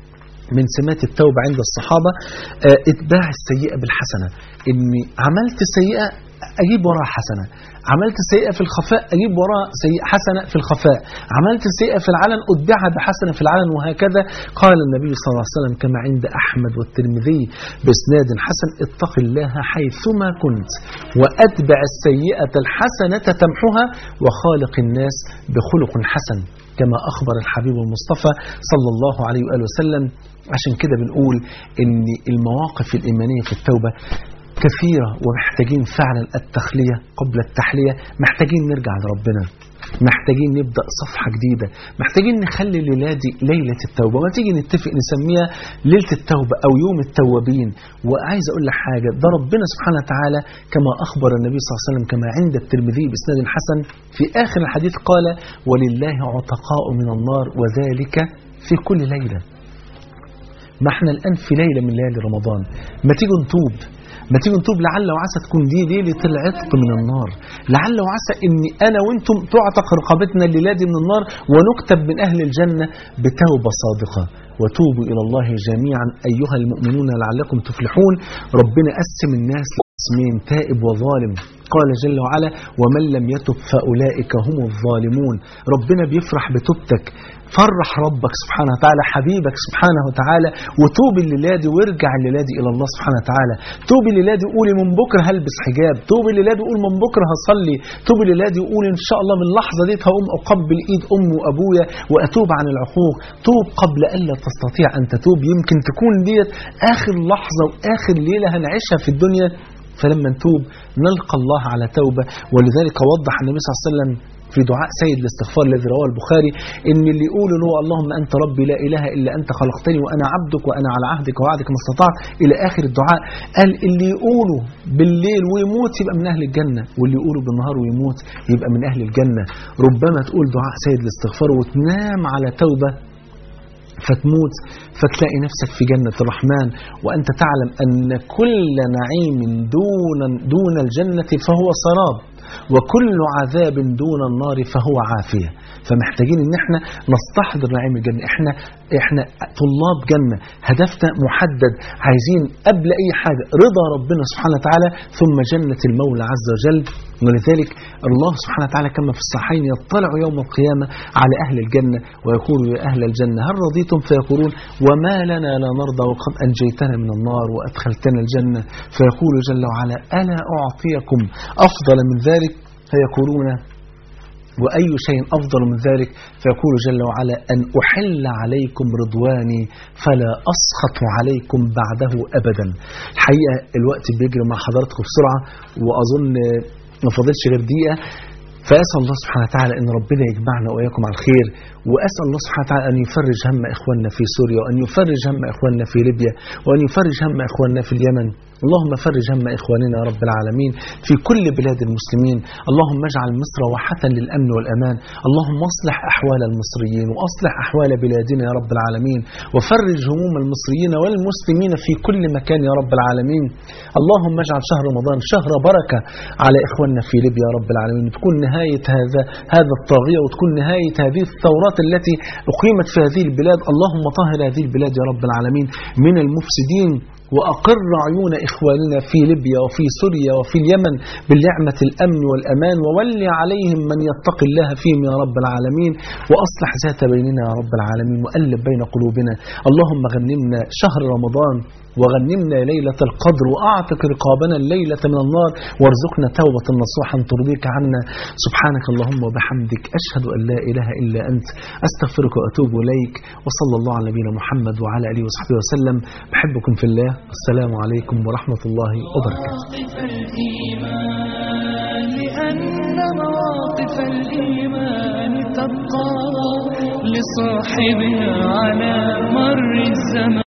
من سمات التوبة عند الصحابة اتباع السيئة بالحسنة. إني عملت سيئة أجيب وراها حسنة، عملت سيئة في الخفاء أجيب وراها حسنة في الخفاء، عملت سيئة في العلن أتبعها بحسنة في العلن، وهكذا. قال النبي صلى الله عليه وسلم كما عند أحمد والترمذي بإسناد حسن اتق الله حيثما كنت وأتبع السيئة الحسنة تمحها وخالق الناس بخلق حسن، كما أخبر الحبيب المصطفى صلى الله عليه وآله وسلم. عشان كده بنقول إن المواقف الإيمانية في التوبة كثيرة، ومحتاجين فعلا التخلية قبل التحلية، محتاجين نرجع لربنا، محتاجين نبدأ صفحة جديدة، محتاجين نخلي الليلة دي ليلة التوبة، وما تيجي نتفق نسميها ليلة التوبة أو يوم التوابين. وعايز أقول لك حاجة، ده ربنا سبحانه وتعالى كما أخبر النبي صلى الله عليه وسلم كما عند الترمذي بإسناد حسن في آخر الحديث قال ولله عتقاء من النار وذلك في كل ليلة. ما احنا الآن في ليلة من ليالي رمضان، ما تيجوا نتوب، ما تيجوا نتوب، لعل وعسى تكون دي ليلة العتق من النار، لعل وعسى إن أنا وإنتم تعتق رقبتنا الليلة دي من النار ونكتب من أهل الجنة بتوبة صادقة. وتوبوا إلى الله جميعا أيها المؤمنون لعلكم تفلحون. ربنا قسم الناس لقسمين، تائب وظالم. قال جل وعلا ومن لم يتب فأولئك هم الظالمون. ربنا بيفرح بتوبتك، فرح ربك سبحانه وتعالى حبيبك سبحانه وتعالى، وتوب الليلة دي وارجع الليلة دي إلى الله سبحانه وتعالى. توب الليلة دي وقولي من بكرة هلبس حجاب، توب الليلة دي وقول من بكرة هصلي، توب الليلة دي وقول إن شاء الله من اللحظة دي هقوم أقبل إيد أمي وأبويا وأتوب عن العقوق. توب قبل ألا تستطيع أن تتوب، يمكن تكون ديت آخر لحظة وآخر ليلة هنعيشها في الدنيا، فلما نتوب نلقى الله على توبة. ولذلك وضح النبي صلى الله عليه وسلم في دعاء سيد الاستغفار الذي رواه البخاري إن اللي يقول هو اللهم أنت ربي لا إله إلا أنت خلقتني وأنا عبدك وأنا على عهدك ووعدك ما استطعت إلى آخر الدعاء. قال اللي يقوله بالليل ويموت يبقى من أهل الجنة، واللي يقوله بالنهار ويموت يبقى من أهل الجنة. ربما تقول دعاء سيد الاستغفار وتنام على توبة فتموت فتلاقي نفسك في جنة الرحمن وأنت تعلم أن كل نعيم دون الجنة فهو سراب، وكل عذاب دون النار فهو عافية. فمحتاجين ان احنا نستحضر نعيم الجنة. احنا طلاب جنة، هدفنا محدد، عايزين قبل اي حاجة رضا ربنا سبحانه وتعالى ثم جنة المولى عز وجل. ولذلك الله سبحانه وتعالى كما في الصحيحين يطلع يوم القيامة على أهل الجنة ويقول يا أهل الجنة هل رضيتم؟ فيقولون وما لنا لا نرضى وقد أنجيتنا من النار وأدخلتنا الجنة. فيقول جل وعلا ألا أعطيكم أفضل من ذلك؟ فيقولون وأي شيء أفضل من ذلك؟ فيقول جل وعلا أن أحل عليكم رضواني فلا أسخط عليكم بعده أبدا. الحقيقة الوقت بيجري مع حضراتكم بسرعة وأظن ما فضلش غير دقيقة، فأسأل الله سبحانه وتعالى أن ربنا يجمعنا وإياكم على الخير، وأسأل الله سبحانه وتعالى أن يفرج هم إخواننا في سوريا، وأن يفرج هم إخواننا في ليبيا، وأن يفرج هم إخواننا في اليمن، اللهم فرج هم إخواننا يا رب العالمين في كل بلاد المسلمين. اللهم اجعل مصر واحة للأمن والأمان. اللهم اصلح أحوال المصريين وأصلح أحوال بلادنا يا رب العالمين، وفرج هموم المصريين والمسلمين في كل مكان يا رب العالمين. اللهم اجعل شهر رمضان شهر بركة على إخواننا في ليبيا يا رب العالمين، تكون نهاية هذا الطاغية، وتكون نهاية هذه الثورات التي أقيمت في هذه البلاد. اللهم طهر هذه البلاد يا رب العالمين من المفسدين، وأقر عيون إخواننا في ليبيا وفي سوريا وفي اليمن بالنعمة الأمن والأمان، وولي عليهم من يتقي الله فيهم يا رب العالمين، وأصلح ذات بيننا يا رب العالمين، وألف بين قلوبنا. اللهم غنمنا شهر رمضان، وغنمنا ليلة القدر، وأعتق رقابنا الليلة من النار، وارزقنا توبة نصوحا ترضيك عنا. سبحانك اللهم وبحمدك، أشهد أن لا إله إلا أنت، أستغفرك وأتوب إليك. وصلى الله على نبينا محمد وعلى آله وصحبه وسلم. بحبكم في الله. السلام عليكم ورحمة الله وبركاته. لأن مواقف الإيمان تبقى لصاحبها على مر الزمان.